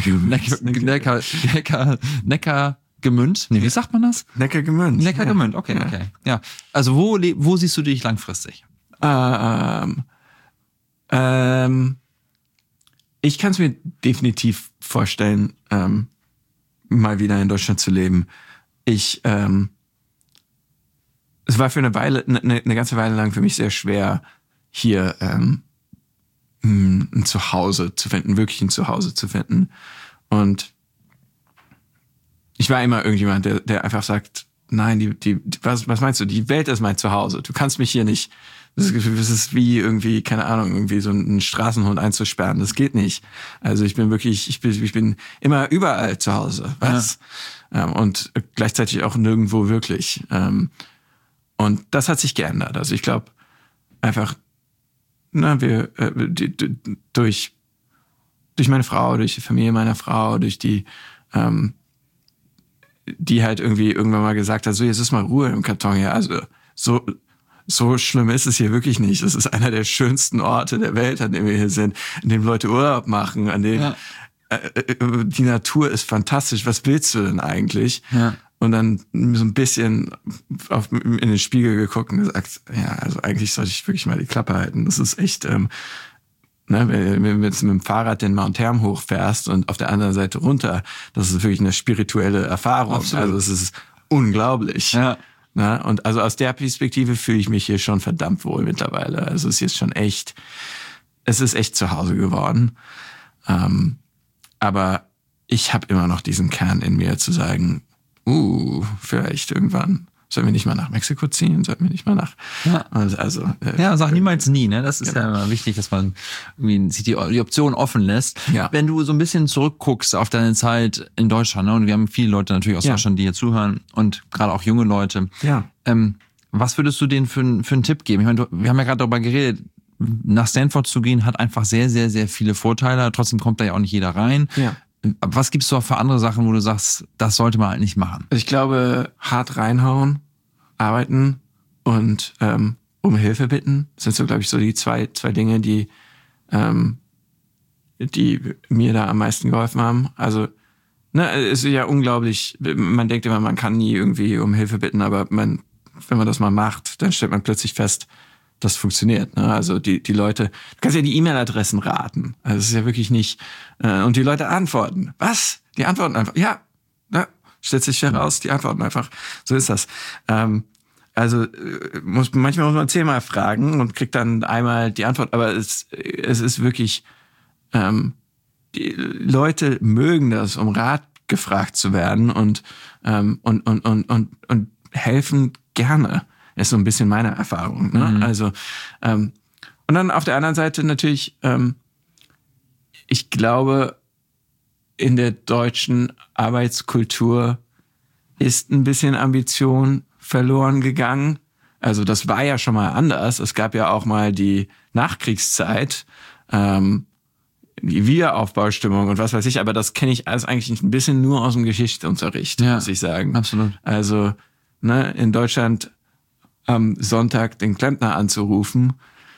Neckargemünd? Nee, wie sagt man das? Neckargemünd. Neckargemünd, okay. Ja. Also wo siehst du dich langfristig? Ich kann es mir definitiv vorstellen, mal wieder in Deutschland zu leben. Es war für eine ganze Weile lang für mich sehr schwer, hier ein Zuhause zu finden, wirklich ein Zuhause zu finden. Und ich war immer irgendjemand, der einfach sagt, nein, was meinst du? Die Welt ist mein Zuhause. Du kannst mich hier nicht. Das ist wie irgendwie, keine Ahnung, irgendwie so einen Straßenhund einzusperren. Das geht nicht. Also ich bin immer überall zu Hause. Was? Ja. Und gleichzeitig auch nirgendwo wirklich. Und das hat sich geändert. Also ich glaube einfach, durch meine Frau, durch die Familie meiner Frau, durch die halt irgendwie irgendwann mal gesagt hat, so jetzt ist mal Ruhe im Karton hier. Also so schlimm ist es hier wirklich nicht. Es ist einer der schönsten Orte der Welt, an dem wir hier sind, in dem Leute Urlaub machen, an dem die Natur ist fantastisch. Was willst du denn eigentlich? Ja. Und dann so ein bisschen in den Spiegel geguckt und gesagt, ja, also eigentlich sollte ich wirklich mal die Klappe halten. Das ist echt, wenn du jetzt mit dem Fahrrad den Mount Herm hochfährst und auf der anderen Seite runter, das ist wirklich eine spirituelle Erfahrung. Absolut. Also es ist unglaublich. Ja. Na, und also aus der Perspektive fühle ich mich hier schon verdammt wohl mittlerweile. Also es ist jetzt schon echt zu Hause geworden. Aber ich habe immer noch diesen Kern in mir zu sagen, vielleicht irgendwann sollten wir nicht mal nach Mexiko ziehen, sollten wir nicht mal nach... Sag niemals nie, ne? Das ist ja immer wichtig, dass man irgendwie sich die Option offen lässt. Ja. Wenn du so ein bisschen zurückguckst auf deine Zeit in Deutschland, ne? Und wir haben viele Leute natürlich aus Deutschland, die hier zuhören und gerade auch junge Leute. Ja. Was würdest du denen für einen Tipp geben? Ich meine, wir haben ja gerade darüber geredet, nach Stanford zu gehen hat einfach sehr, sehr, sehr viele Vorteile. Trotzdem kommt da ja auch nicht jeder rein. Ja. Was gibt's da für andere Sachen, wo du sagst, das sollte man halt nicht machen? Ich glaube, hart reinhauen, arbeiten und um Hilfe bitten, sind so, glaube ich, so die zwei Dinge, die mir da am meisten geholfen haben. Also, es ist ja unglaublich, man denkt immer, man kann nie irgendwie um Hilfe bitten, aber wenn man das mal macht, dann stellt man plötzlich fest, das funktioniert. Ne? Also die Leute, du kannst ja die E-Mail-Adressen raten. Also es ist ja wirklich nicht, und die Leute antworten. Was? Die antworten einfach. Ja, stellt sich heraus, die antworten einfach. So ist das. Manchmal muss man 10-mal fragen und kriegt dann einmal die Antwort. Aber es ist wirklich, die Leute mögen das, um Rat gefragt zu werden und helfen gerne. Ist so ein bisschen meine Erfahrung. Ne? Mhm. Also, und dann auf der anderen Seite natürlich, ich glaube, in der deutschen Arbeitskultur ist ein bisschen Ambition verloren gegangen. Also das war ja schon mal anders. Es gab ja auch mal die Nachkriegszeit, die Wiederaufbaustimmung und was weiß ich, aber das kenne ich alles eigentlich ein bisschen nur aus dem Geschichtsunterricht, muss ich sagen. Absolut. Also, in Deutschland am Sonntag den Klempner anzurufen,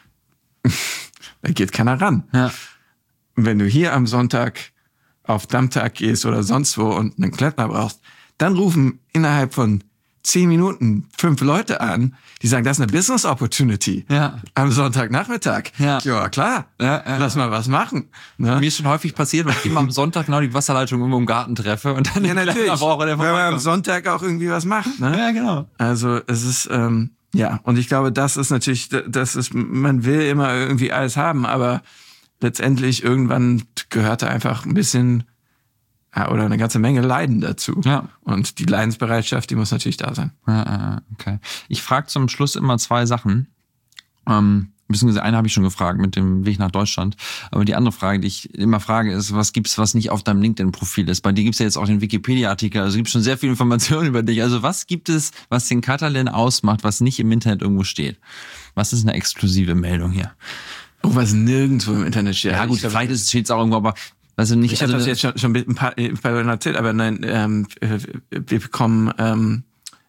da geht keiner ran. Ja. Wenn du hier am Sonntag auf Dammtag gehst oder sonst wo und einen Klempner brauchst, dann rufen innerhalb von 10 Minuten 5 Leute an, die sagen, das ist eine Business Opportunity am Sonntagnachmittag. Ja klar, lass mal was machen. Ne? Mir ist schon häufig passiert, weil ich immer am Sonntag genau die Wasserleitung irgendwo im Garten treffe und dann natürlich, wenn man am Sonntag auch irgendwie was macht. Ne? Ja, genau. Also es ist, und ich glaube, das ist natürlich, man will immer irgendwie alles haben, aber letztendlich irgendwann gehört da einfach ein bisschen oder eine ganze Menge Leiden dazu. Ja. Und die Leidensbereitschaft, die muss natürlich da sein. Okay. Ich frage zum Schluss immer 2 Sachen. Beziehungsweise eine habe ich schon gefragt mit dem Weg nach Deutschland. Aber die andere Frage, die ich immer frage, ist, was gibt's, was nicht auf deinem LinkedIn-Profil ist? Bei dir gibt's ja jetzt auch den Wikipedia-Artikel, also gibt schon sehr viel Informationen über dich. Also was gibt es, was den Katalin ausmacht, was nicht im Internet irgendwo steht? Was ist eine exklusive Meldung hier? Oh, was nirgendwo im Internet steht. Ja gut, vielleicht steht es auch irgendwo, aber also nicht. Ich habe das jetzt schon ein paar Leuten erzählt, aber nein, wir bekommen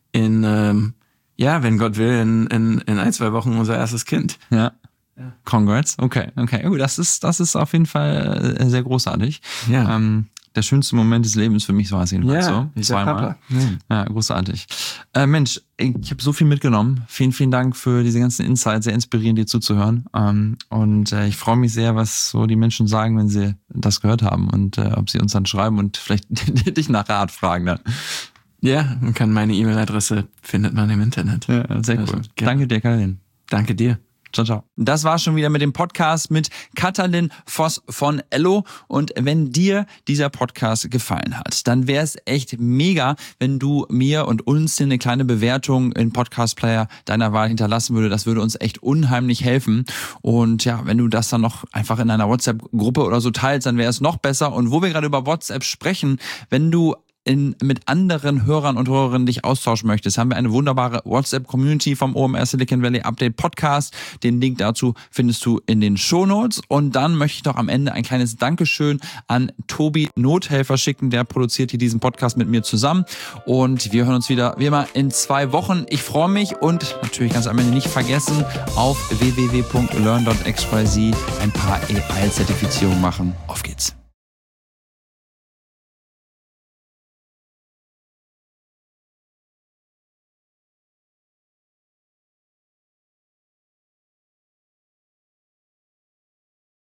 wenn Gott will, in 1-2 Wochen unser erstes Kind. Ja. Congrats. Okay. Das ist auf jeden Fall sehr großartig. Ja. Der schönste Moment des Lebens für mich war es jedenfalls so. Ich Zweimal. Ja, großartig. Mensch, ich habe so viel mitgenommen. Vielen, vielen Dank für diese ganzen Insights. Sehr inspirierend, dir zuzuhören. Und ich freue mich sehr, was so die Menschen sagen, wenn sie das gehört haben und ob sie uns dann schreiben und vielleicht dich nach Rat fragen dann. Ja, man kann meine E-Mail-Adresse findet man im Internet. Ja, sehr cool. Also, danke dir, Katalin. Danke dir. Ciao, ciao. Das war schon wieder mit dem Podcast mit Katalin Voss von Ello. Und wenn dir dieser Podcast gefallen hat, dann wäre es echt mega, wenn du mir und uns eine kleine Bewertung im Podcast-Player deiner Wahl hinterlassen würde. Das würde uns echt unheimlich helfen. Und ja, wenn du das dann noch einfach in einer WhatsApp-Gruppe oder so teilst, dann wäre es noch besser. Und wo wir gerade über WhatsApp sprechen, wenn du mit anderen Hörern und Hörerinnen dich austauschen möchtest, haben wir eine wunderbare WhatsApp-Community vom OMR Silicon Valley Update Podcast. Den Link dazu findest du in den Shownotes. Und dann möchte ich noch am Ende ein kleines Dankeschön an Tobi Nothelfer schicken. Der produziert hier diesen Podcast mit mir zusammen. Und wir hören uns wieder, wie immer, in 2 Wochen. Ich freue mich und natürlich ganz am Ende nicht vergessen, auf www.learn.xyz ein paar AI-Zertifizierungen machen. Auf geht's.